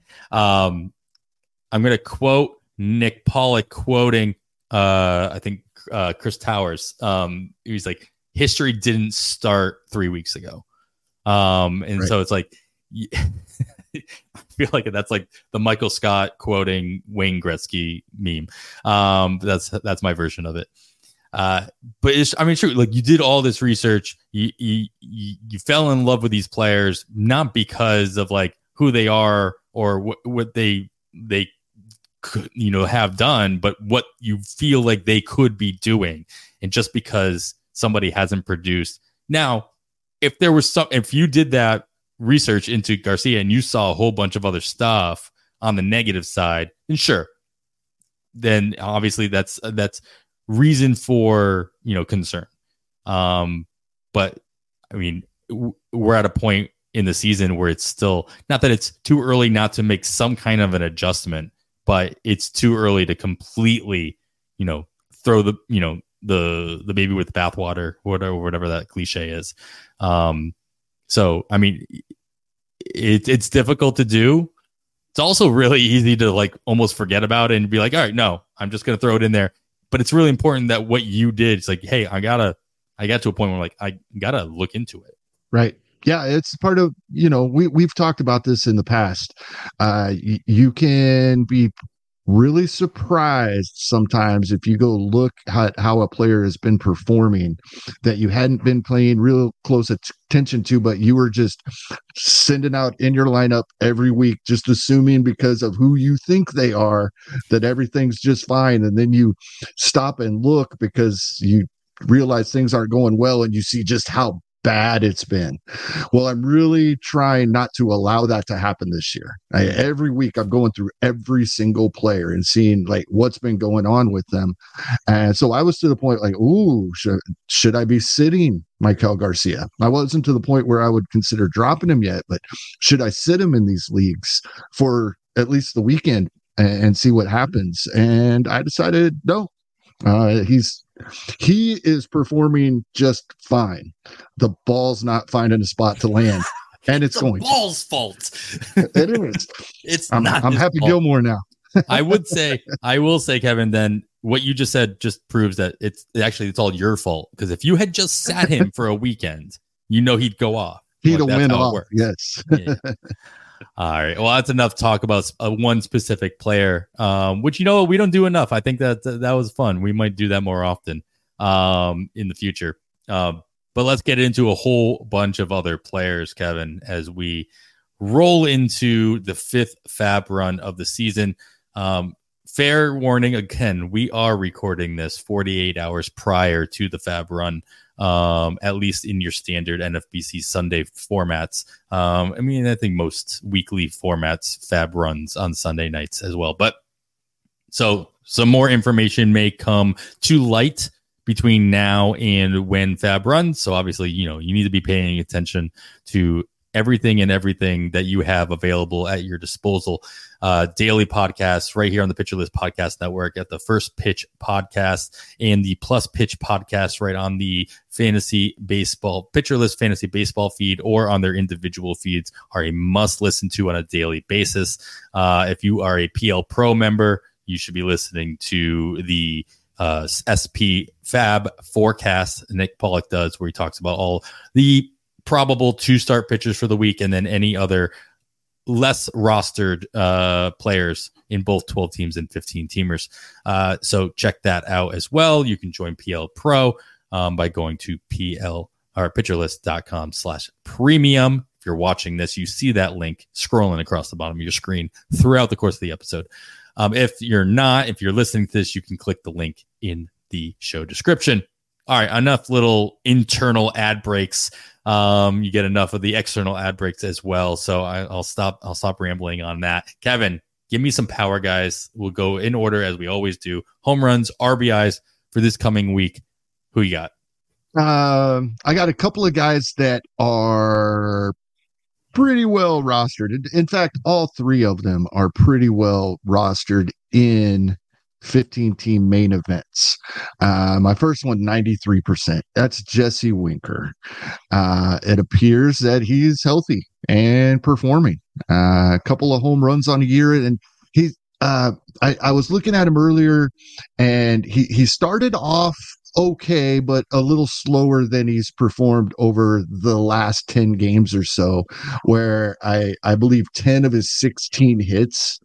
um, I'm going to quote Nick Pollock quoting, uh, I think, uh, Chris Towers. Um, he was like, history didn't start three weeks ago. Um, and right. so it's like, I feel like that's like the Michael Scott quoting Wayne Gretzky meme. Um, that's, that's my version of it. Uh, but it's, I mean, true. Like you did all this research, you, you, you fell in love with these players, not because of like who they are or what, what they, they could, you know, have done, but what you feel like they could be doing. And just because somebody hasn't produced now, if there was some, if you did that research into Garcia and you saw a whole bunch of other stuff on the negative side, then sure, then obviously that's, that's, reason for, you know, concern. Um, but I mean, w- we're at a point in the season where it's still not that it's too early not to make some kind of an adjustment, but it's too early to completely, you know, throw the, you know, the, the baby with the bathwater, whatever, whatever that cliche is. Um, so, I mean, it, it's difficult to do. It's also really easy to like almost forget about it and be like, all right, no, I'm just going to throw it in there. But it's really important that what you did, it's like, hey, I gotta, I got to a point where like, I gotta look into it. Right. Yeah. It's part of, you know, we, we've talked about this in the past. Uh, y- you can be really surprised sometimes if you go look at how a player has been performing that you hadn't been paying real close attention to, but you were just sending out in your lineup every week, just assuming because of who you think they are that everything's just fine. And then you stop and look because you realize things aren't going well and you see just how bad it's been. Well, I'm really trying not to allow that to happen this year. I, every week I'm going through every single player and seeing like what's been going on with them. And so I was to the point like, ooh, should, should I be sitting Maikel Garcia? I wasn't to the point where I would consider dropping him yet, but should I sit him in these leagues for at least the weekend and, and see what happens? And I decided no. Uh, he's he is performing just fine. The ball's not finding a spot to land, and it's, it's going. The ball's fault. It is. It's I'm, not. I'm Happy fault. Gilmore now. I would say, I will say, Kevin. Then what you just said just proves that it's actually it's all your fault. Because if you had just sat him for a weekend, you know he'd go off. He'd like, win off. Yes. Yeah. All right. Well, that's enough talk about uh, one specific player, um, which, you know, we don't do enough. I think that uh, that was fun. We might do that more often um, in the future. Um, but let's get into a whole bunch of other players, Kevin, as we roll into the fifth Fab run of the season. Um, fair warning, again, we are recording this forty-eight hours prior to the Fab run. Um, at least in your standard N F B C Sunday formats. Um, I mean, I think most weekly formats Fab runs on Sunday nights as well. But so some more information may come to light between now and when Fab runs. So obviously, you know, you need to be paying attention to everything and everything that you have available at your disposal. Uh, daily podcasts right here on the Pitcher List Podcast Network, at the First Pitch Podcast and the Plus Pitch Podcast right on the Fantasy Baseball, Pitcher List Fantasy Baseball feed, or on their individual feeds, are a must listen to on a daily basis. Uh, if you are a P L Pro member, you should be listening to the uh, S P Fab Forecast Nick Pollock does, where he talks about all the probable two start pitchers for the week, and then any other less rostered uh, players in both twelve teams and fifteen teamers. Uh, so check that out as well. You can join P L Pro um, by going to P L or pitcherlist.com slash premium. If you're watching this, you see that link scrolling across the bottom of your screen throughout the course of the episode. Um, if you're not, if you're listening to this, you can click the link in the show description. All right, enough little internal ad breaks. Um, you get enough of the external ad breaks as well. So I, I'll stop. I'll stop rambling on that. Kevin, give me some power guys. We'll go in order as we always do. Home runs, R B Is for this coming week. Who you got? Um, I got a couple of guys that are pretty well rostered. In fact, all three of them are pretty well rostered in fifteen team main events. Uh, my first one, ninety-three percent. That's Jesse Winker. Uh, it appears that he's healthy and performing. Uh, a couple of home runs on a year, and he. Uh, I, I was looking at him earlier, and he he started off okay, but a little slower than he's performed over the last ten games or so, where I I believe ten of his sixteen hits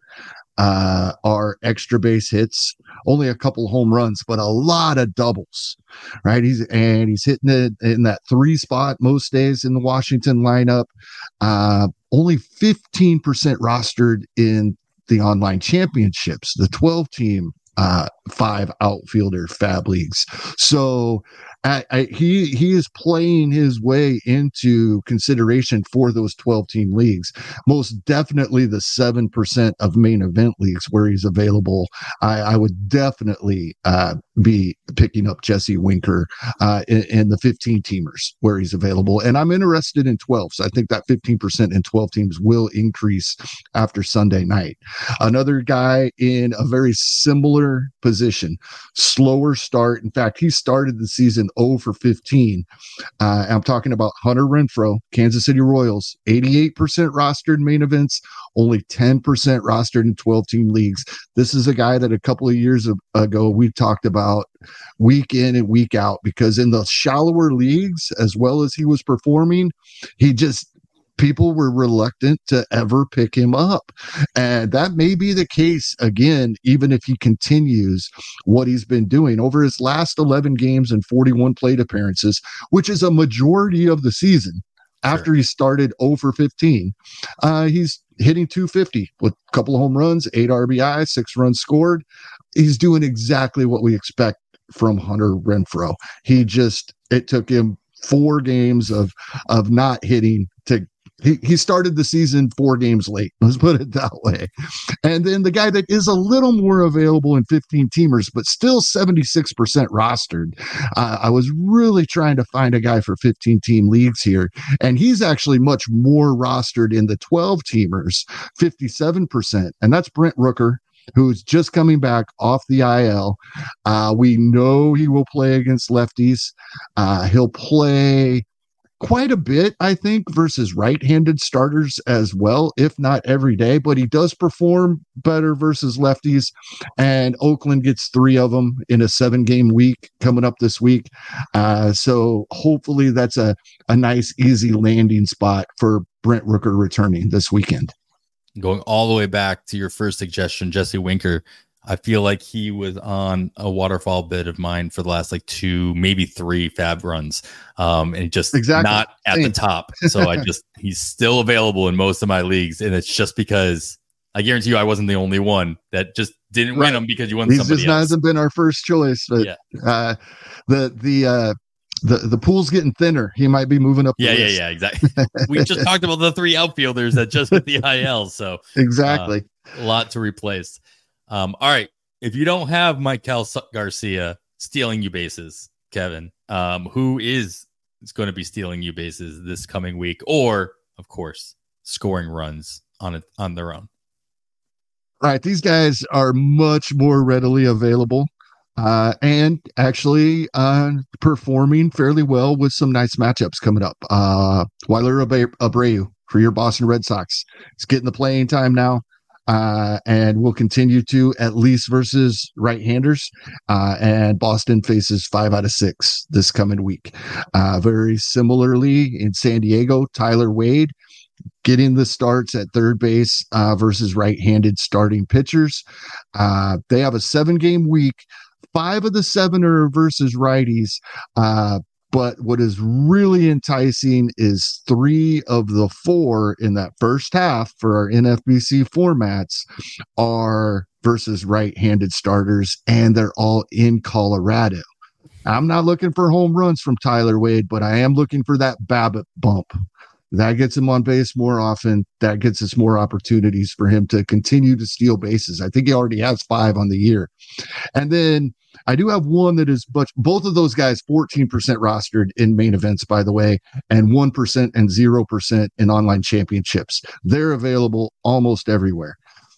uh are extra base hits, only a couple home runs, but a lot of doubles, right? He's and he's hitting it in that three spot most days in the Washington lineup. Uh only fifteen percent rostered in the online championships, the twelve team uh five outfielder fab leagues. So I, I, he he is playing his way into consideration for those twelve team leagues. Most definitely the seven percent of main event leagues where he's available. I, I would definitely uh, be picking up Jesse Winker uh, in, in the fifteen teamers where he's available. And I'm interested in twelve. So I think that fifteen percent in twelve teams will increase after Sunday night. Another guy in a very similar position, slower start. In fact, he started the season oh for fifteen. Uh, I'm talking about Hunter Renfroe, Kansas City Royals, eighty-eight percent rostered main events, only ten percent rostered in twelve team leagues. This is a guy that a couple of years ago we talked about week in and week out, because in the shallower leagues, as well as he was performing, he just people were reluctant to ever pick him up. And that may be the case again, even if he continues what he's been doing over his last eleven games and forty-one plate appearances, which is a majority of the season. After he started oh for fifteen, uh, he's hitting two fifty with a couple of home runs, eight R B Is, six runs scored. He's doing exactly what we expect from Hunter Renfroe. He just, it took him four games of of not hitting to he, he started the season four games late. Let's put it that way. And then the guy that is a little more available in fifteen teamers, but still seventy-six percent rostered. Uh, I was really trying to find a guy for fifteen team leagues here. And he's actually much more rostered in the twelve teamers, fifty-seven percent. And that's Brent Rooker, who's just coming back off the I L. Uh, we know he will play against lefties. Uh, he'll play quite a bit, I think, versus right-handed starters as well, if not every day, but he does perform better versus lefties. And Oakland gets three of them in a seven-game week coming up this week. Uh, so hopefully that's a, a nice, easy landing spot for Brent Rooker returning this weekend. Going all the way back to your first suggestion, Jesse Winker, I feel like he was on a waterfall bid of mine for the last like two, maybe three fab runs, um, and just exactly. not at Same. the top. So I just he's still available in most of my leagues, and it's just because I guarantee you I wasn't the only one that just didn't right. win him because you won He's somebody just else. hasn't been our first choice, but yeah. uh, the the uh, the the pool's getting thinner. He might be moving up. Yeah, the yeah, list. yeah, exactly. We just talked about the three outfielders that just hit the I L, so exactly uh, a lot to replace. Um, all right. If you don't have Maikel Garcia stealing you bases, Kevin, um, who is, is going to be stealing you bases this coming week, or of course, scoring runs on it on their own? All right, these guys are much more readily available, uh, and actually uh, performing fairly well with some nice matchups coming up. Uh, Weiler Abreu for your Boston Red Sox. He's getting the playing time now. Uh, and will continue to at least versus right-handers. Uh, and Boston faces five out of six this coming week. Uh, very similarly in San Diego, Tyler Wade getting the starts at third base uh, versus right-handed starting pitchers. Uh, they have a seven-game week. Five of the seven are versus righties. Uh, But what is really enticing is three of the four in that first half for our N F B C formats are versus right-handed starters, and they're all in Colorado. I'm not looking for home runs from Tyler Wade, but I am looking for that BABIP bump. That gets him on base more often. That gets us more opportunities for him to continue to steal bases. I think he already has five on the year. And then I do have one that is much, both of those guys, fourteen percent rostered in main events, by the way, and one percent and zero percent in online championships. They're available almost everywhere.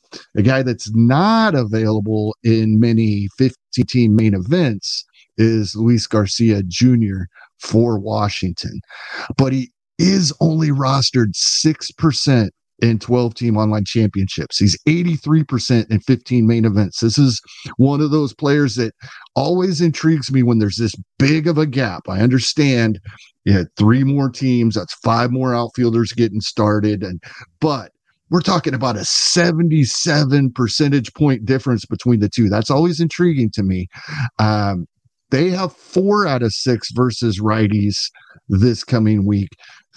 A guy that's not available in many fifteen team main events is Luis Garcia Junior for Washington, but he is only rostered six percent in twelve team online championships. He's eighty-three percent in fifteen main events. This is one of those players that always intrigues me when there's this big of a gap. I understand you had three more teams. That's five more outfielders getting started. And, but we're talking about a seventy-seven percentage point difference between the two. That's always intriguing to me. Um, they have four out of six versus righties this coming week.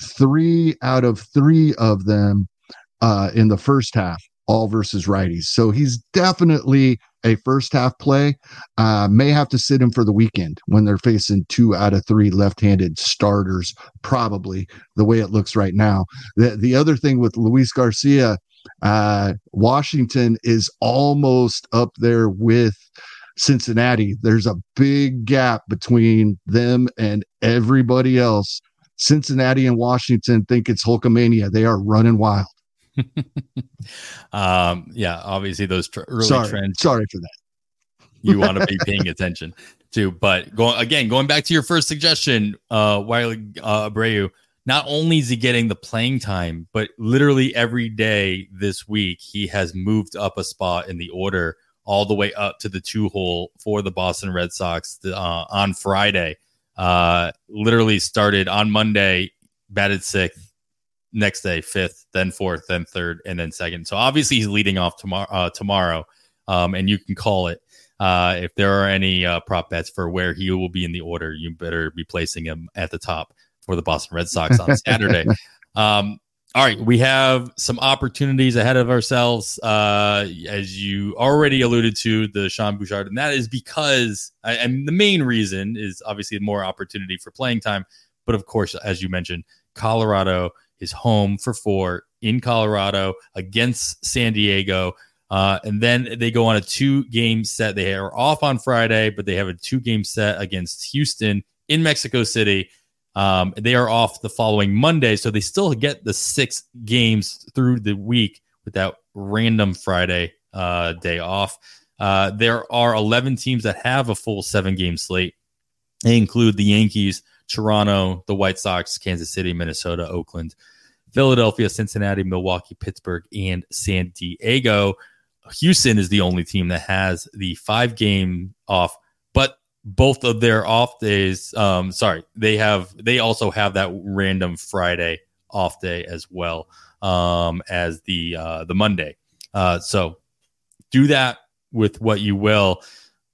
Three out of three of them Uh, in the first half, all versus righties. So he's definitely a first half play. Uh, may have to sit him for the weekend when they're facing two out of three left-handed starters, probably the way it looks right now. The, the other thing with Luis Garcia, uh, Washington is almost up there with Cincinnati. There's a big gap between them and everybody else. Cincinnati and Washington think it's Hulkamania. They are running wild. um yeah obviously those tr- early sorry, trends sorry for that. You want to be paying attention to, but going again going back to your first suggestion, uh Weiler uh, Abreu, not only is he getting the playing time, but literally every day this week he has moved up a spot in the order all the way up to the two hole for the Boston Red Sox uh, on Friday. Uh literally started on Monday, batted sixth, next day fifth, then fourth, then third, and then second. So obviously he's leading off tomorrow uh, tomorrow um and you can call it. Uh if there are any uh prop bets for where he will be in the order, you better be placing him at the top for the Boston Red Sox on Saturday. um all right, we have some opportunities ahead of ourselves, uh as you already alluded to, the Sean Bouchard, and that is because and the main reason is obviously more opportunity for playing time, But of course, as you mentioned, Colorado is home for four in Colorado against San Diego. Uh, and then they go on a two-game set. They are off on Friday, but they have a two-game set against Houston in Mexico City. Um, they are off the following Monday, so they still get the six games through the week with that random Friday uh, day off. Uh, there are eleven teams that have a full seven-game slate. They include the Yankees, Toronto, the White Sox, Kansas City, Minnesota, Oakland, Philadelphia, Cincinnati, Milwaukee, Pittsburgh, and San Diego. Houston is the only team that has the five-game off, but both of their off days, um, sorry, they have they also have that random Friday off day as well um, as the uh, the Monday. Uh, so do that with what you will.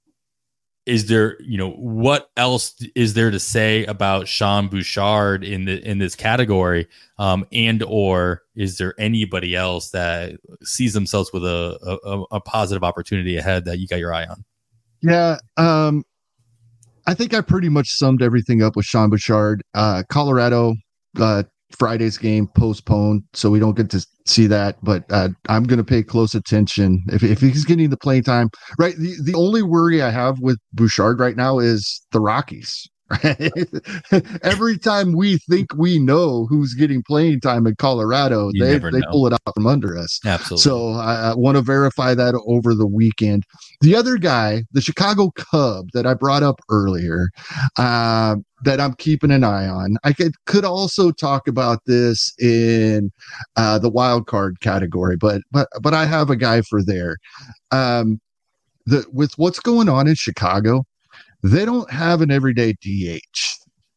Is there, you know, what else is there to say about Sean Bouchard in the in this category, um, and or is there anybody else that sees themselves with a, a a positive opportunity ahead that you got your eye on? Yeah, um, I think I pretty much summed everything up with Sean Bouchard. Uh, Colorado uh, Friday's game postponed, so we don't get to see that. But uh, I'm going to pay close attention if if he's getting the playing time. Right. The the only worry I have with Bouchard right now is the Rockies. Right. Every time we think we know who's getting playing time in Colorado, You they never they know. pull it out from under us. Absolutely. So I, I want to verify that over the weekend. The other guy, the Chicago Cub that I brought up earlier, uh, that I'm keeping an eye on. I could could also talk about this in uh, the wild card category, but but but I have a guy for there. Um, the with what's going on in Chicago, they don't have an everyday D H.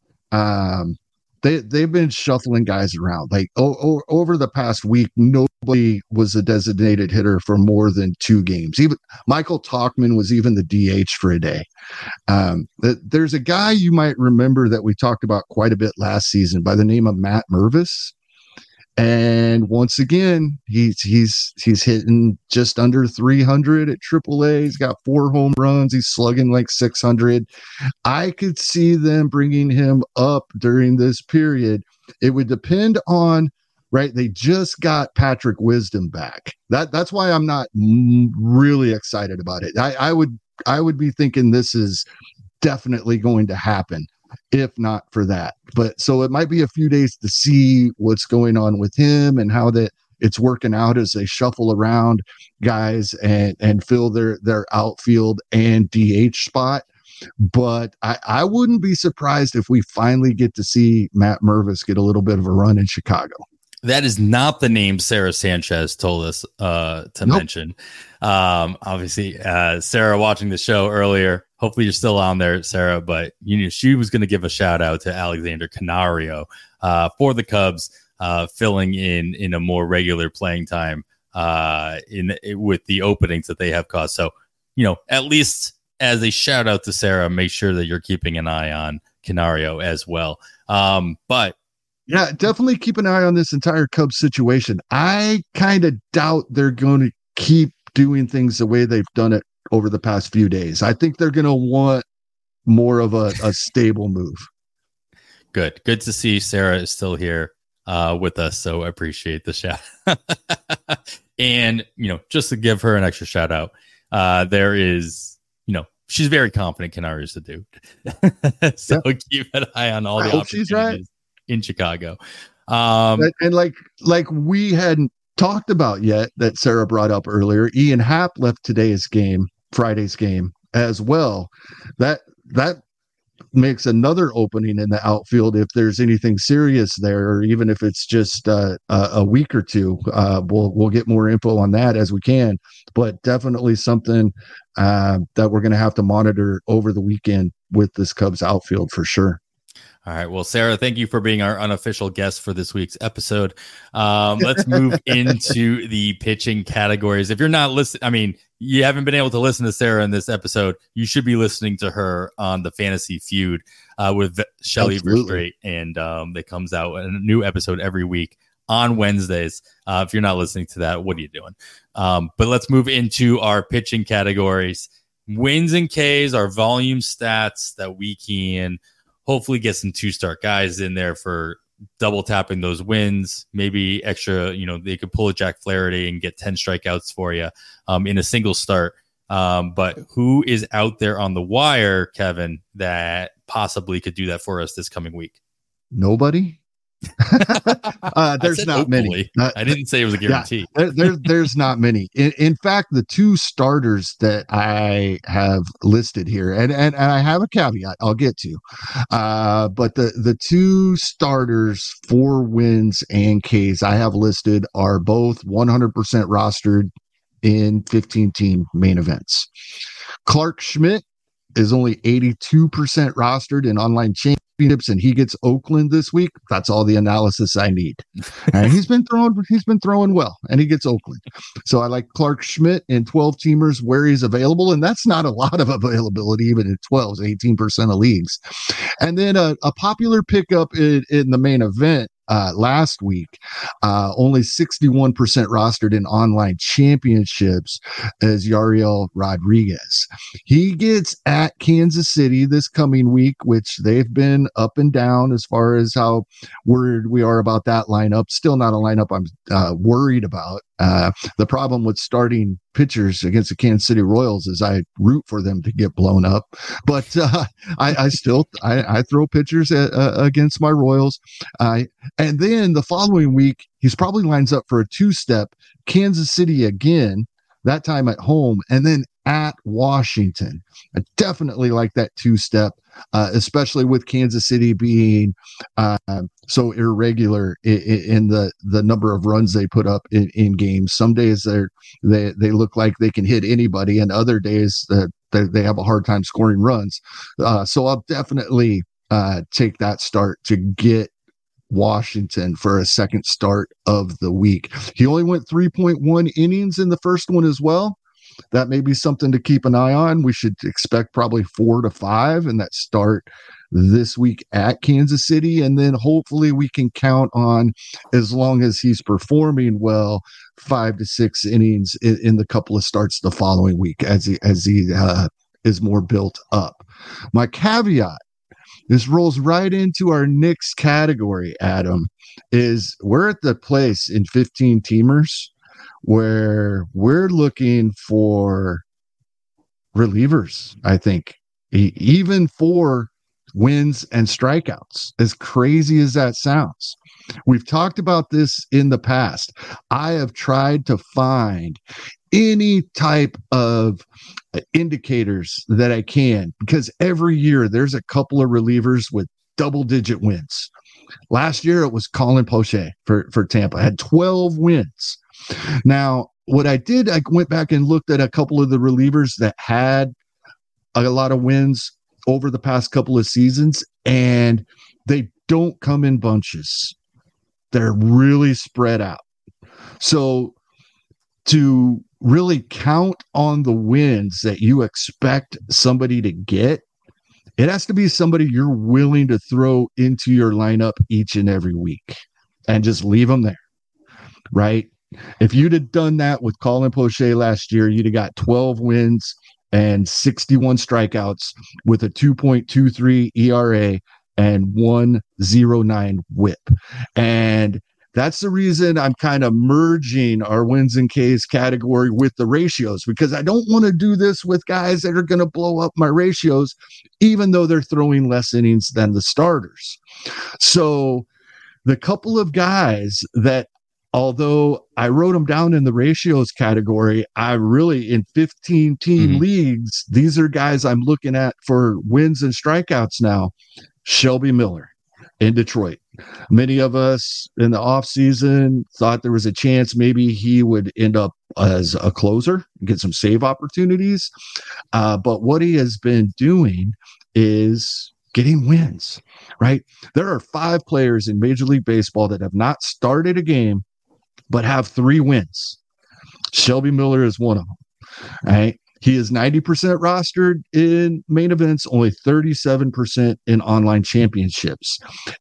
Um, they they've been shuffling guys around. Like o- o- over the past week, nobody was a designated hitter for more than two games. Even Michael Talkman was even the D H for a day. Um, th- there's a guy you might remember that we talked about quite a bit last season by the name of Matt Mervis. And once again, he's he's he's hitting just under three hundred at triple A. He's got four home runs. He's slugging like six hundred. I could see them bringing him up during this period. It would depend on, right? They just got Patrick Wisdom back. That that's why I'm not really excited about it. I, I would I would be thinking this is definitely going to happen, if not for that. But so it might be a few days to see what's going on with him and how that it's working out as they shuffle around guys and and fill their their outfield and D H spot. But I, I wouldn't be surprised if we finally get to see Matt Mervis get a little bit of a run in Chicago. That is not the name Sarah Sanchez told us uh, to Nope. mention. Um, obviously, uh, Sarah watching the show earlier. Hopefully, you're still on there, Sarah. But you know, she was going to give a shout out to Alexander Canario uh, for the Cubs, uh, filling in in a more regular playing time uh, in with the openings that they have caused. So, you know, at least as a shout out to Sarah, make sure that you're keeping an eye on Canario as well. Um, but Yeah, definitely keep an eye on this entire Cubs situation. I kind of doubt they're going to keep doing things the way they've done it over the past few days. I think they're going to want more of a, a stable move. Good. Good to see Sarah is still here uh, with us. So I appreciate the shout. And, you know, just to give her an extra shout out, uh, there is, you know, she's very confident Canario is the dude. So yep. Keep an eye on all I the hope opportunities she's right. in Chicago. Um, and, and like, like we hadn't talked about yet that Sarah brought up earlier, Ian Happ left today's game, Friday's game as well. That, that makes another opening in the outfield if there's anything serious there, or even if it's just uh, a, a week or two. Uh, we'll we'll get more info on that as we can, but definitely something uh, that we're going to have to monitor over the weekend with this Cubs outfield for sure. All right. Well, Sarah, thank you for being our unofficial guest for this week's episode. Um, let's move into the pitching categories. If you're not listening, I mean, you haven't been able to listen to Sarah in this episode, you should be listening to her on the Fantasy Feud uh, with Shelly Verstrate. And um, it comes out a new episode every week on Wednesdays. Uh, if you're not listening to that, what are you doing? Um, but let's move into our pitching categories. Wins and Ks, our volume stats that we can hopefully get some two-start guys in there for double tapping those wins, maybe extra, you know, they could pull a Jack Flaherty and get ten strikeouts for you um, in a single start. Um, but who is out there on the wire, Kevin, that possibly could do that for us this coming week? Nobody. uh, there's not hopefully. many. Uh, I didn't say it was a guarantee. Yeah, there, there, there's not many. In, in fact, the two starters that I have listed here, and, and, and I have a caveat I'll get to, uh, but the, the two starters for wins and Ks I have listed are both one hundred percent rostered in fifteen team main events. Clark Schmidt is only eighty-two percent rostered in online championships, and he gets Oakland this week. That's all the analysis I need. And he's been throwing, he's been throwing well, and he gets Oakland. So I like Clark Schmidt in twelve teamers where he's available, and that's not a lot of availability, even in twelves, eighteen percent of leagues. And then a, a popular pickup in, in the main event Uh, last week, uh, only sixty-one percent rostered in online championships as Yariel Rodriguez. He gets at Kansas City this coming week, which they've been up and down as far as how worried we are about that lineup. Still not a lineup I'm uh, worried about. Uh, the problem with starting pitchers against the Kansas City Royals is I root for them to get blown up, but uh, I, I still I, I throw pitchers at, uh, against my Royals. Uh, and then the following week, he's probably lines up for a two-step Kansas City again, that time at home, and then at Washington. I definitely like that two-step, uh, especially with Kansas City being uh, so irregular in, in the, the number of runs they put up in, in games. Some days they're, they they look like they can hit anybody, and other days uh, they, they have a hard time scoring runs. Uh, so I'll definitely uh, take that start to get Washington for a second start of the week. He only went three point one innings in the first one as well. That may be something to keep an eye on. We should expect probably four to five in that start this week at Kansas City. And then hopefully we can count on, as long as he's performing well, five to six innings in, in the couple of starts the following week as he, as he uh, is more built up. My caveat, this rolls right into our next category, Adam, is we're at the place in fifteen teamers where we're looking for relievers, I think, e- even for wins and strikeouts, as crazy as that sounds. We've talked about this in the past. I have tried to find any type of indicators that I can, because every year there's a couple of relievers with double digit wins. Last year it was Colin Poche for, for Tampa, had twelve wins. Now, what I did, I went back and looked at a couple of the relievers that had a lot of wins over the past couple of seasons, and they don't come in bunches. They're really spread out. So to really count on the wins that you expect somebody to get, it has to be somebody you're willing to throw into your lineup each and every week and just leave them there, right? If you'd have done that with Colin Poche last year, you'd have got twelve wins and sixty-one strikeouts with a two point two three E R A and one point oh nine whip. And that's the reason I'm kind of merging our wins and Ks category with the ratios, because I don't want to do this with guys that are going to blow up my ratios, even though they're throwing less innings than the starters. So the couple of guys that, although I wrote them down in the ratios category, I really, in fifteen team mm-hmm. leagues, these are guys I'm looking at for wins and strikeouts now. Shelby Miller in Detroit. Many of us in the offseason thought there was a chance maybe he would end up as a closer, get some save opportunities. Uh, but what he has been doing is getting wins, right? There are five players in Major League Baseball that have not started a game but have three wins. Shelby Miller is one of them, right? He is ninety percent rostered in main events, only thirty-seven percent in online championships.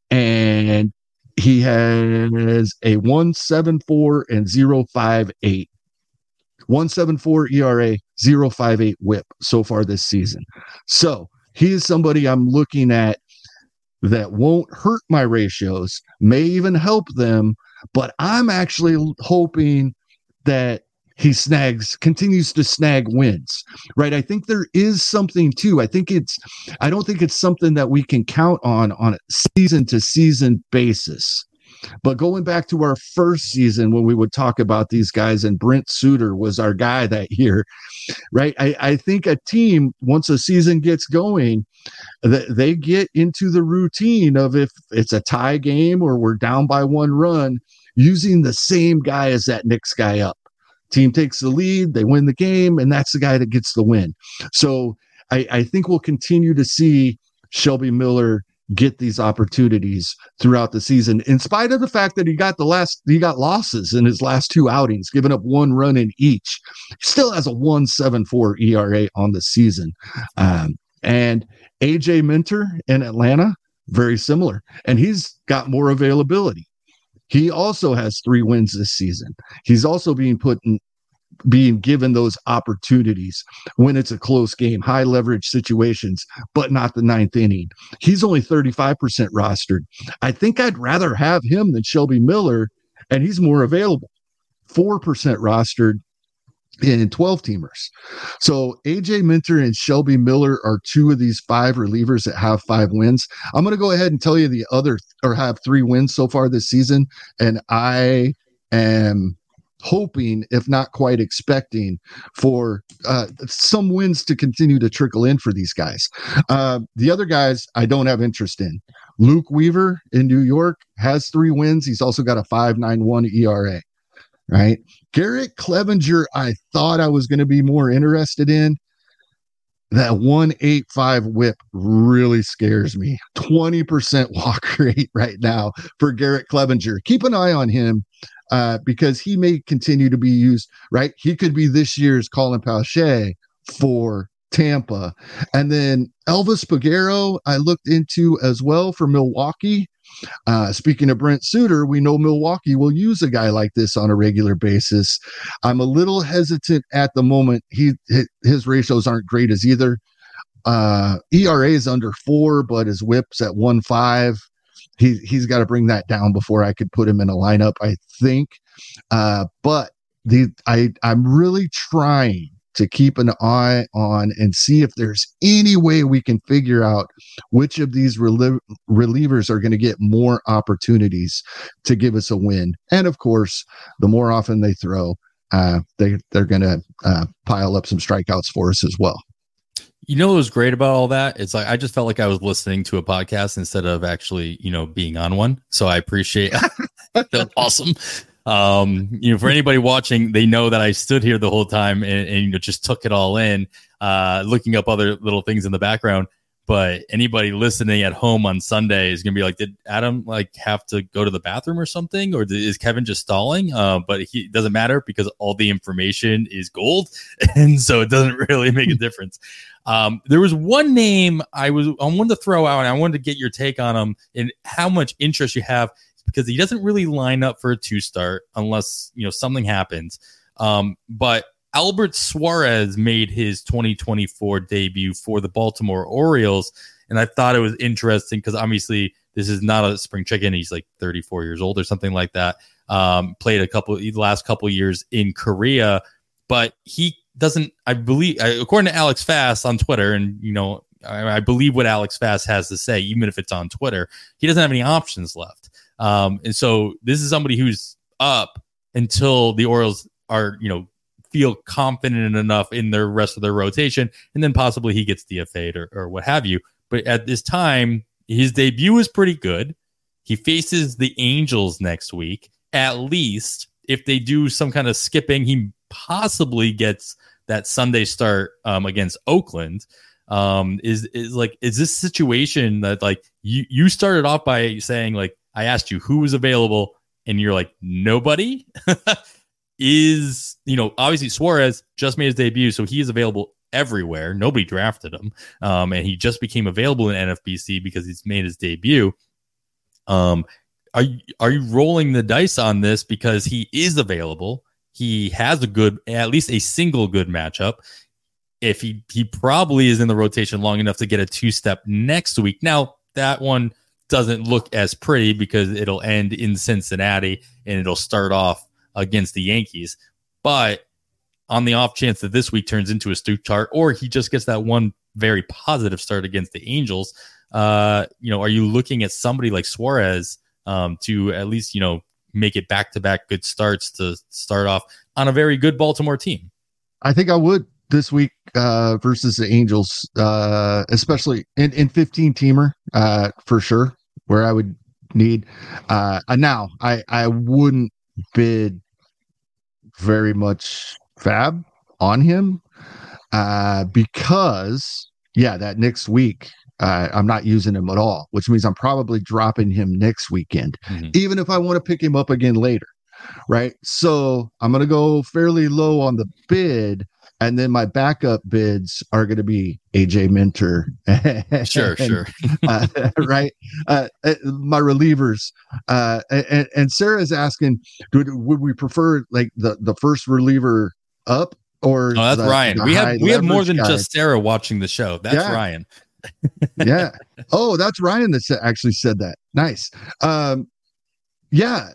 And he has a one seventy-four and oh fifty-eight. one seventy-four E R A, oh fifty-eight whip so far this season. So he is somebody I'm looking at that won't hurt my ratios, may even help them, but I'm actually hoping that he snags, continues to snag wins, right? I think there is something too. I think it's, I don't think it's something that we can count on on a season to season basis. But going back to our first season when we would talk about these guys, and Brent Suter was our guy that year, right? I, I think a team, once a season gets going, that they get into the routine of, if it's a tie game or we're down by one run, using the same guy as that next guy up. Team takes the lead, they win the game, and that's the guy that gets the win. So I, I think we'll continue to see Shelby Miller get these opportunities throughout the season, in spite of the fact that he got the last, he got losses in his last two outings, giving up one run in each. He still has a one point seven four E R A on the season. Um, and A J Minter in Atlanta, very similar, and he's got more availability. He also has three wins this season. He's also being put in, being given those opportunities when it's a close game, high leverage situations, but not the ninth inning. He's only thirty-five percent rostered. I think I'd rather have him than Shelby Miller, and he's more available, four percent rostered in twelve teamers. So A J Minter and Shelby Miller are two of these five relievers that have five wins. I'm going to go ahead and tell you the other, or have three wins so far this season. And I am hoping, if not quite expecting, for uh, some wins to continue to trickle in for these guys. Uh, the other guys I don't have interest in. Luke Weaver in New York has three wins. He's also got a five point nine one E R A. Right. Garrett Clevenger, I thought I was going to be more interested in. That one eighty-five whip really scares me. twenty percent walk rate right now for Garrett Clevenger. Keep an eye on him uh, because he may continue to be used, right? He could be this year's Colin Pauche for Tampa. And then Elvis Peguero, I looked into as well for Milwaukee. Uh, speaking of Brent Suter, we know Milwaukee will use a guy like this on a regular basis. I'm a little hesitant at the moment. He his ratios aren't great as either. Uh, E R A is under four, but his whip's at one five. He he's got to bring that down before I could put him in a lineup, I think. Uh, but the I I'm really trying to keep an eye on and see if there's any way we can figure out which of these relie- relievers are going to get more opportunities to give us a win. And of course, the more often they throw, uh, they, they're going to uh, pile up some strikeouts for us as well. You know what was great about all that? It's like I just felt like I was listening to a podcast instead of actually, you know, being on one. So I appreciate that's awesome. Um, you know, for anybody watching, they know that I stood here the whole time and, and you know, just took it all in, uh, looking up other little things in the background. But anybody listening at home on Sunday is going to be like, did Adam like have to go to the bathroom or something? Or is Kevin just stalling? Uh, but he it doesn't matter because all the information is gold. And so it doesn't really make a difference. Um, there was one name I was, I wanted to throw out and I wanted to get your take on him and how much interest you have, because he doesn't really line up for a two start unless, you know, something happens. Um, but Albert Suarez made his twenty twenty-four debut for the Baltimore Orioles. And I thought it was interesting because obviously this is not a spring chicken. He's like thirty-four years old or something like that. Um, played a couple, the last couple of years in Korea, but he doesn't, I believe, according to Alex Fast on Twitter, and, you know, I, I believe what Alex Fast has to say, even if it's on Twitter, he doesn't have any options left. Um, and so this is somebody who's up until the Orioles are, you know, feel confident enough in the rest of their rotation, and then possibly he gets D F A'd or, or what have you. But at this time, his debut is pretty good. He faces the Angels next week. At least if they do some kind of skipping, he possibly gets that Sunday start um, against Oakland. Um, is is like is this situation that like you you started off by saying like I asked you who was available and you're like nobody. Is, you know, obviously Suarez just made his debut, so he is available everywhere. Nobody drafted him, um, and he just became available in N F B C because he's made his debut. Um, are you, are you rolling the dice on this because he is available? He has a good, at least a single good matchup. If he he probably is in the rotation long enough to get a two step next week. Now that one doesn't look as pretty because it'll end in Cincinnati and it'll start off against the Yankees. But on the off chance that this week turns into a Stuttgart, or he just gets that one very positive start against the Angels, uh, you know, are you looking at somebody like Suarez um, to at least, you know, make it back-to-back good starts to start off on a very good Baltimore team? I think I would this week uh, versus the Angels, uh, especially in, in fifteen teamer uh, for sure, where I would need. Uh, now, I, I wouldn't bid very much fab on him uh, because, yeah, that next week, uh, I'm not using him at all, which means I'm probably dropping him next weekend, mm-hmm. even if I want to pick him up again later. Right. So I'm going to go fairly low on the bid. And then my backup bids are going to be A J Minter. Sure, sure. uh, right. Uh, my relievers. Uh, and, and Sarah is asking, would, would we prefer like the, the first reliever up or? Oh, that's the, Ryan. the we have we have more than guy? just Sarah watching the show. That's yeah. Ryan. yeah. Oh, that's Ryan that actually said that. Nice. Um, yeah.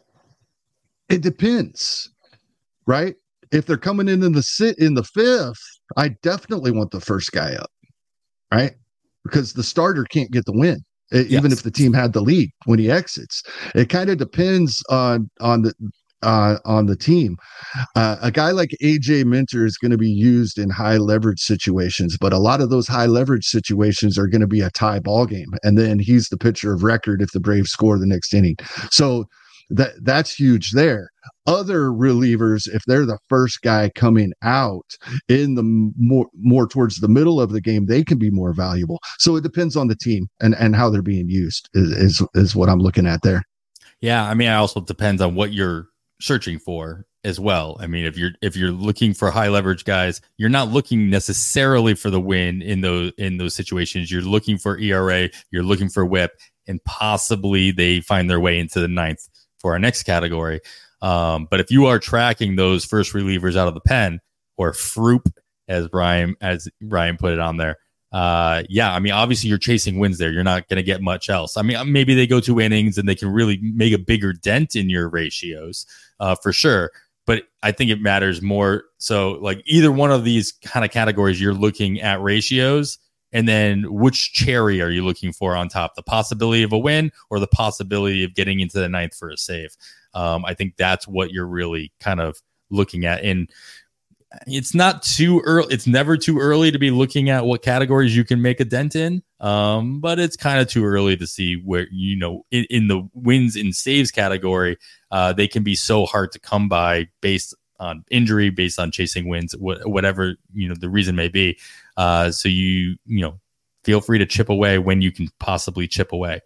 It depends, right? If they're coming in in the sit in the fifth, I definitely want the first guy up, right? Because the starter can't get the win, yes. even if the team had the lead when he exits. It kind of depends on on the uh, on the team. Uh, a guy like A J Minter is going to be used in high leverage situations, but a lot of those high leverage situations are going to be a tie ball game, and then he's the pitcher of record if the Braves score the next inning. So. That that's huge there. Other relievers, if they're the first guy coming out in the more more towards the middle of the game, they can be more valuable. So it depends on the team and, and how they're being used is, is is what I'm looking at there. Yeah, I mean, it also depends on what you're searching for as well. I mean, if you're if you're looking for high leverage guys, you're not looking necessarily for the win in those in those situations. You're looking for E R A, you're looking for whip, and possibly they find their way into the ninth for our next category. Um, but if you are tracking those first relievers out of the pen, or Froop, as Brian as Ryan put it on there, uh, yeah, I mean, obviously you're chasing wins there. You're not going to get much else. I mean, maybe they go two innings and they can really make a bigger dent in your ratios, uh, for sure. But I think it matters more. So, like either one of these kind of categories, you're looking at ratios. And then which cherry are you looking for on top? The possibility of a win or the possibility of getting into the ninth for a save? Um, I think that's what you're really kind of looking at. And it's not too early. It's never too early to be looking at what categories you can make a dent in. Um, but it's kind of too early to see where, you know, in, in the wins and saves category, uh, they can be so hard to come by based on injury, based on chasing wins, wh- whatever, you know, the reason may be. Uh, so you, you know, feel free to chip away when you can possibly chip away.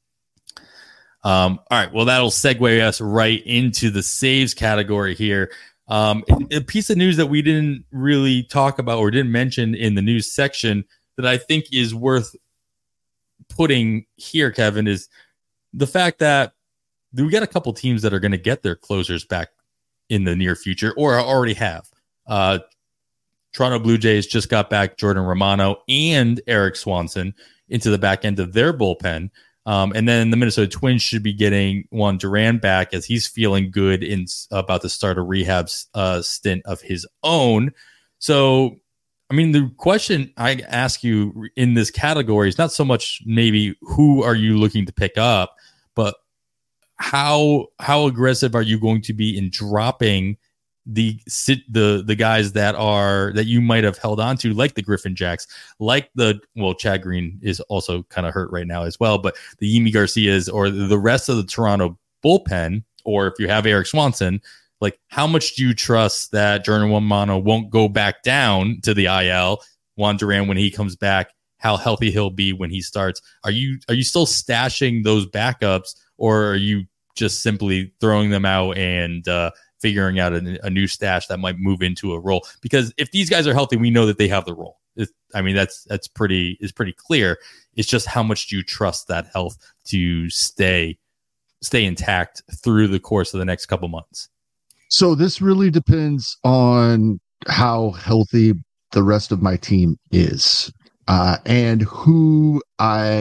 Um, all right. Well, that'll segue us right into the saves category here. Um, a piece of news that we didn't really talk about or didn't mention in the news section that I think is worth putting here, Kevin, is the fact that we got a couple teams that are going to get their closers back in the near future or already have. Uh, Toronto Blue Jays just got back Jordan Romano and Eric Swanson into the back end of their bullpen. Um, and then the Minnesota Twins should be getting Juan Duran back as he's feeling good in about to start a rehab uh, stint of his own. So, I mean, the question I ask you in this category is not so much maybe who are you looking to pick up, but how how aggressive are you going to be in dropping the the the guys that are that you might have held on to, like the Griffin Jacks, like the well, Chad Green is also kind of hurt right now as well, but the Yimi Garcias or the rest of the Toronto bullpen, or if you have Eric Swanson, like how much do you trust that Jordan Romano won't go back down to the I L? Juan Duran, when he comes back, how healthy he'll be when he starts. Are you are you still stashing those backups, or are you just simply throwing them out and uh, figuring out a, a new stash that might move into a role? Because if these guys are healthy, we know that they have the role. It, I mean, that's that's pretty is pretty clear. It's just how much do you trust that health to stay stay intact through the course of the next couple months? So this really depends on how healthy the rest of my team is, uh, and who I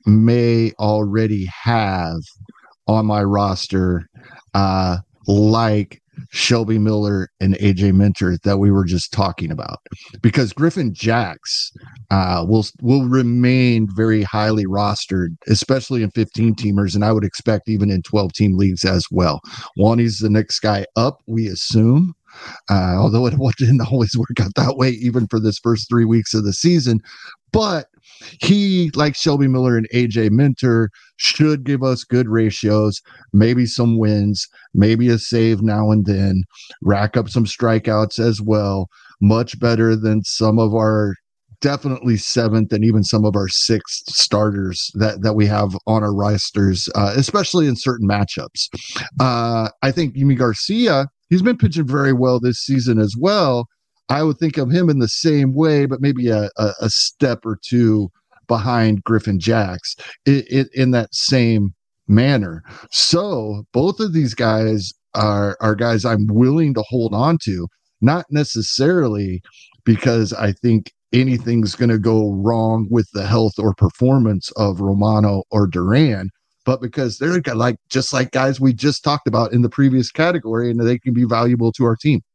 may already have on my roster, uh, like Shelby Miller and A J Minter that we were just talking about, because Griffin Jax uh, will will remain very highly rostered, especially in fifteen teamers, and I would expect even in twelve team leagues as well. Wani's the next guy up, we assume, uh, although it didn't always work out that way, even for this first three weeks of the season. But he, like Shelby Miller and A J Minter, should give us good ratios, maybe some wins, maybe a save now and then, rack up some strikeouts as well. Much better than some of our definitely seventh and even some of our sixth starters that, that we have on our rosters, uh, especially in certain matchups. Uh, I think Yimi Garcia, he's been pitching very well this season as well. I would think of him in the same way, but maybe a, a, a step or two behind Griffin Jax in, in, in that same manner. So both of these guys are, are guys I'm willing to hold on to, not necessarily because I think anything's going to go wrong with the health or performance of Romano or Duran, but because they're like just like guys we just talked about in the previous category, and they can be valuable to our team.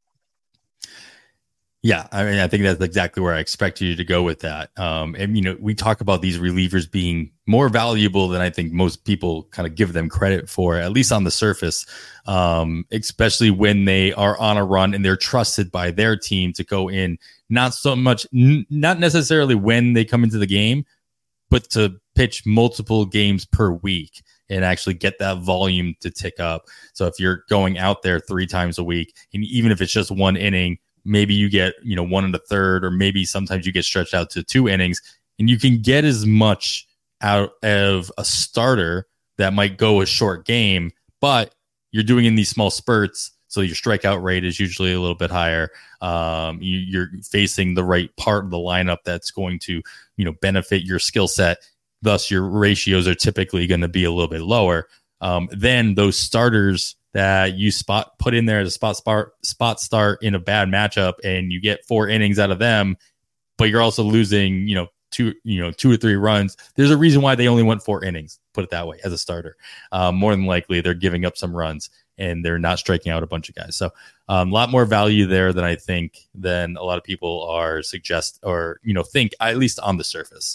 Yeah, I mean, I think that's exactly where I expect you to go with that. Um, and, you know, we talk about these relievers being more valuable than I think most people kind of give them credit for, at least on the surface, um, especially when they are on a run and they're trusted by their team to go in, not so much, n- not necessarily when they come into the game, but to pitch multiple games per week and actually get that volume to tick up. So if you're going out there three times a week, and even if it's just one inning, maybe you get, you know, one and a third, or maybe sometimes you get stretched out to two innings, and you can get as much out of a starter that might go a short game, but you're doing in these small spurts. So your strikeout rate is usually a little bit higher. Um, you, you're facing the right part of the lineup that's going to, you know, benefit your skill set. Thus, your ratios are typically going to be a little bit lower. Um, then those starters that you spot put in there as a spot spot spot start in a bad matchup, and you get four innings out of them, but you're also losing, you know, two, you know, two or three runs. There's a reason why they only went four innings, put it that way, as a starter. Um, more than likely, they're giving up some runs and they're not striking out a bunch of guys. So um, a lot more value there than I think than a lot of people are suggest or, you know, think, at least on the surface.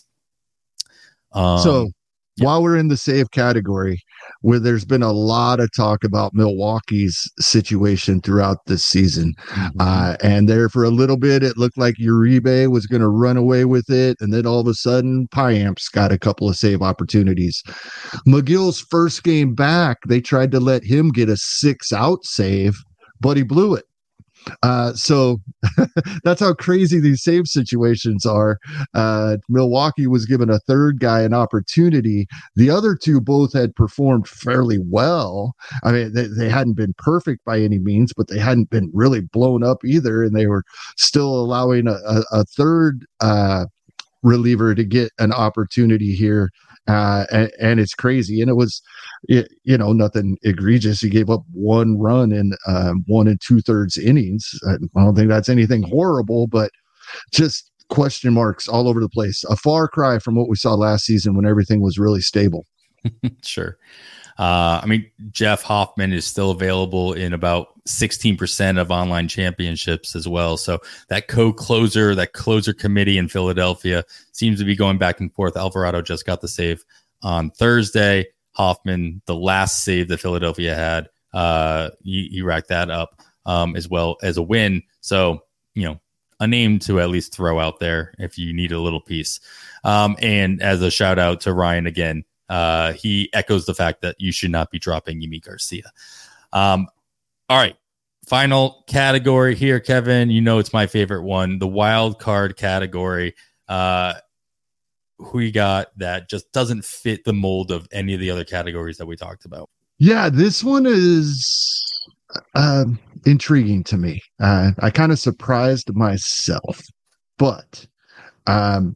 Um, so yeah. While we're in the save category, where there's been a lot of talk about Milwaukee's situation throughout this season, mm-hmm. uh, and there for a little bit, it looked like Uribe was going to run away with it, and then all of a sudden, Piamps got a couple of save opportunities. McGill's first game back, they tried to let him get a six-out save, but he blew it. Uh, so that's how crazy these save situations are. Uh, Milwaukee was given a third guy an opportunity. The other two both had performed fairly well. I mean, they, they hadn't been perfect by any means, but they hadn't been really blown up either. And they were still allowing a, a, a third uh, reliever to get an opportunity here. Uh, and, and it's crazy. And it was, it, you know, nothing egregious. He gave up one run in uh, one and two thirds innings. I don't think that's anything horrible, but just question marks all over the place. A far cry from what we saw last season when everything was really stable. Sure. Uh, I mean, Jeff Hoffman is still available in about sixteen percent of online championships as well. So that co-closer, that closer committee in Philadelphia seems to be going back and forth. Alvarado just got the save on Thursday. Hoffman, the last save that Philadelphia had, uh, he, he racked that up um, as well as a win. So, you know, a name to at least throw out there if you need a little piece. Um, and as a shout out to Ryan again, Uh, he echoes the fact that you should not be dropping Yimi Garcia. Um, all right. Final category here, Kevin. You know, it's my favorite one, the wild card category. Uh, who you got that just doesn't fit the mold of any of the other categories that we talked about? Yeah, this one is uh, intriguing to me. Uh, I kind of surprised myself, but um,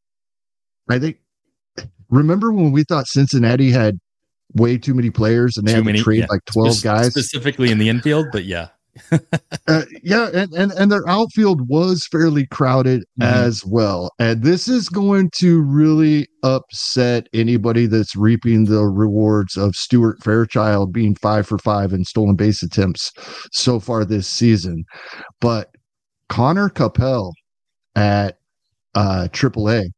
I think, remember when we thought Cincinnati had way too many players and they too had many, to trade yeah. like twelve Spe- guys? Specifically in the infield, but yeah. uh, yeah, and, and and their outfield was fairly crowded mm-hmm. as well. And this is going to really upset anybody that's reaping the rewards of Stuart Fairchild being five for five in stolen base attempts so far this season. But Connor Capel at uh, triple A,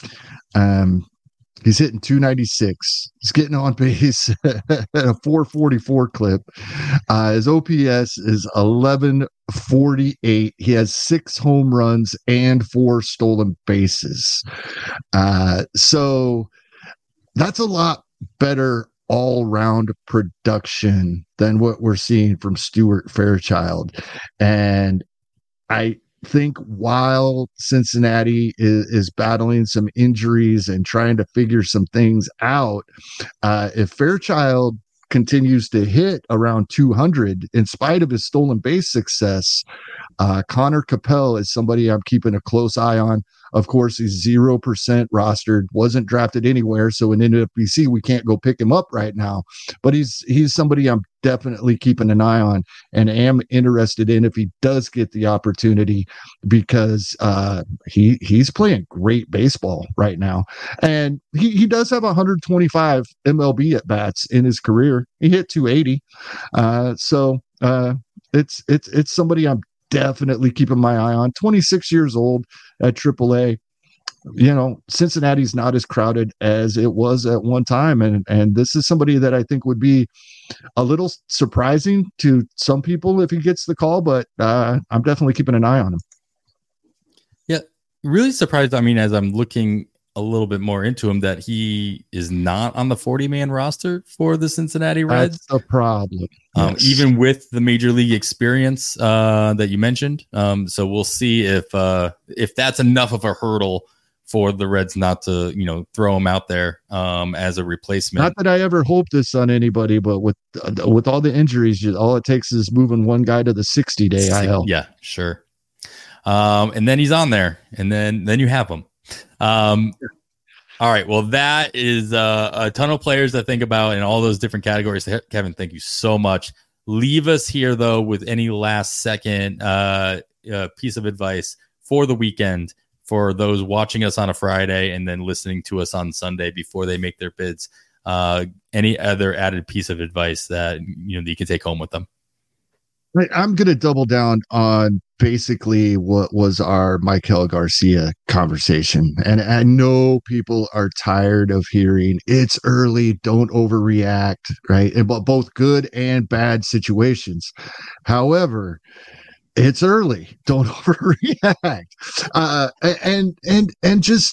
um, he's hitting two ninety-six. He's getting on base at a four forty-four clip. Uh, his O P S is eleven forty-eight. He has six home runs and four stolen bases. Uh, so that's a lot better all-round production than what we're seeing from Stuart Fairchild. And I think while Cincinnati is, is battling some injuries and trying to figure some things out, uh, if Fairchild continues to hit around two hundred in spite of his stolen base success, uh, Connor Capel is somebody I'm keeping a close eye on. Of course, he's zero percent rostered, wasn't drafted anywhere. So in N F B C, we can't go pick him up right now. But he's he's somebody I'm definitely keeping an eye on and am interested in if he does get the opportunity, because uh, he he's playing great baseball right now. And he, he does have one hundred twenty-five M L B at bats in his career. He hit two eighty. Uh, so uh, it's it's it's somebody I'm definitely keeping my eye on. twenty-six years old at triple A. You know, Cincinnati's not as crowded as it was at one time. And, and this is somebody that I think would be a little surprising to some people if he gets the call, but uh, I'm definitely keeping an eye on him. Yeah, really surprised. I mean, as I'm looking a little bit more into him, that he is not on the forty man roster for the Cincinnati Reds. That's a problem. Um, yes. Even with the major league experience uh, that you mentioned. Um, so we'll see if uh, if that's enough of a hurdle for the Reds not to, you know, throw him out there um, as a replacement. Not that I ever hope this on anybody, but with uh, with all the injuries, all it takes is moving one guy to the sixty day I L. Yeah, sure. Um, and then he's on there, and then then you have him. Um, all right. Well, that is uh, a ton of players to think about in all those different categories. Kevin, thank you so much. Leave us here, though, with any last second uh, uh, piece of advice for the weekend for those watching us on a Friday and then listening to us on Sunday before they make their bids. Uh, any other added piece of advice that you know that you can take home with them? I'm going to double down on basically what was our Michael Garcia conversation. And I know people are tired of hearing it's early, don't overreact, right? About both good and bad situations. However, it's early, don't overreact. Uh, and, and, and just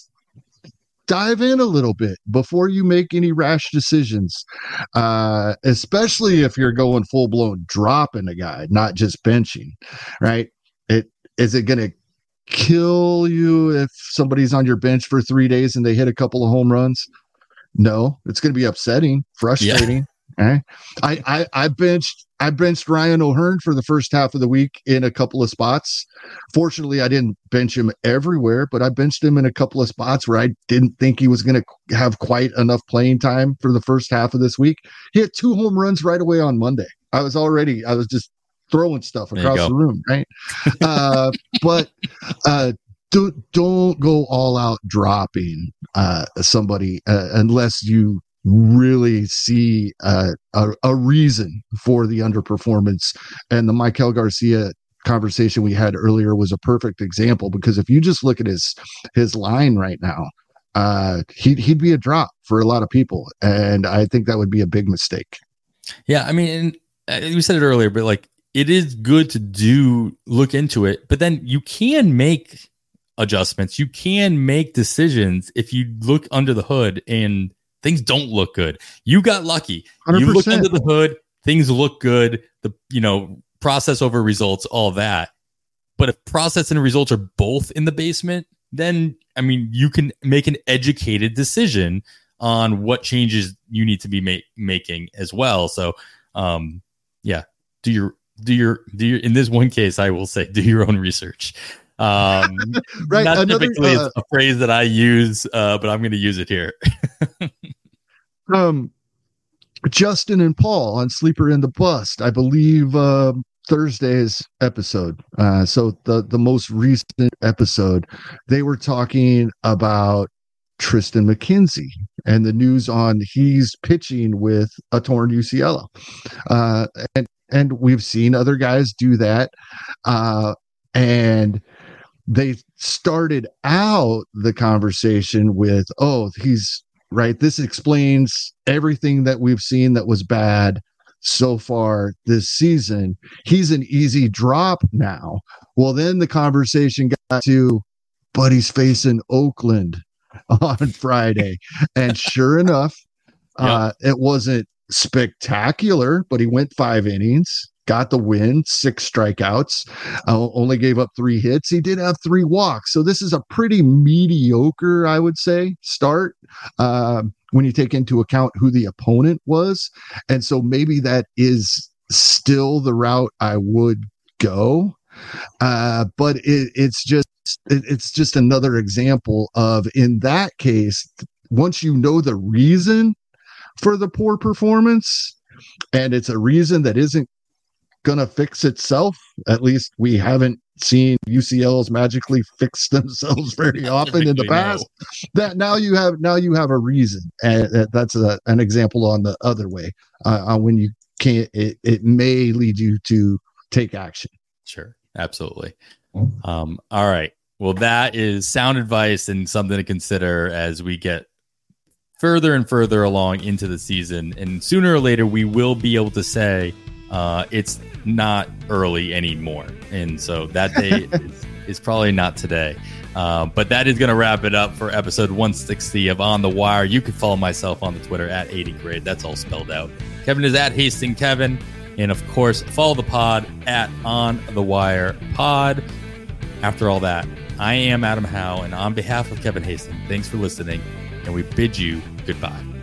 dive in a little bit before you make any rash decisions, uh, especially if you're going full blown dropping a guy, not just benching, right? It is it going to kill you if somebody's on your bench for three days and they hit a couple of home runs? No, it's going to be upsetting, frustrating. Yeah. Right? I, I I benched I benched Ryan O'Hearn for the first half of the week in a couple of spots. Fortunately, I didn't bench him everywhere, but I benched him in a couple of spots where I didn't think he was going to have quite enough playing time for the first half of this week. He hit two home runs right away on Monday. I was already I was just throwing stuff across the room, right? uh, but uh, do, don't go all out dropping uh, somebody uh, unless you really see uh, a, a reason for the underperformance. And the Michael Garcia conversation we had earlier was a perfect example, because if you just look at his his line right now, uh, he'd, he'd be a drop for a lot of people. And I think that would be a big mistake. Yeah, I mean, and we said it earlier, but like, it is good to do look into it, but then you can make adjustments. You can make decisions if you look under the hood and things don't look good. You got lucky. one hundred percent. You look under the hood, things look good. The you know process over results, all that. But if process and results are both in the basement, then I mean you can make an educated decision on what changes you need to be ma- making as well. So, um, yeah, do your do your do your in this one case, I will say, do your own research. Um, right. Not Another, typically uh, it's a phrase that I use, uh, but I'm going to use it here. um, Justin and Paul on Sleeper in the Bust. I believe uh, Thursday's episode. Uh, so the the most recent episode, they were talking about Tristan McKenzie and the news on he's pitching with a torn U C L. Uh, and and we've seen other guys do that. Uh, and they started out the conversation with, oh, he's right. This explains everything that we've seen that was bad so far this season. He's an easy drop now. Well, then the conversation got to, but he's facing Oakland on Friday. And sure enough, yep. uh, it wasn't spectacular, but he went five innings, got the win, six strikeouts, uh, only gave up three hits. He did have three walks. So this is a pretty mediocre, I would say, start uh, when you take into account who the opponent was. And so maybe that is still the route I would go. Uh, but it, it's just it, it's just another example of, in that case, once you know the reason for the poor performance, and it's a reason that isn't going to fix itself. At least we haven't seen U C Ls magically fix themselves very often in the past. No. That now you have now you have a reason, and that's a, an example on the other way. Uh, on when you can't, it, it may lead you to take action. Sure, absolutely. Um, all right. Well, that is sound advice and something to consider as we get further and further along into the season. And sooner or later, we will be able to say uh, it's not early anymore. And so that day is, is probably not today. Uh, but that is going to wrap it up for episode one sixty of On the Wire. You can follow myself on the Twitter at eighty grade. That's all spelled out. Kevin is at Hastings Kevin. And of course, follow the pod at On the Wire Pod. After all that, I am Adam Howe. And on behalf of Kevin Hastings, thanks for listening. And we bid you goodbye.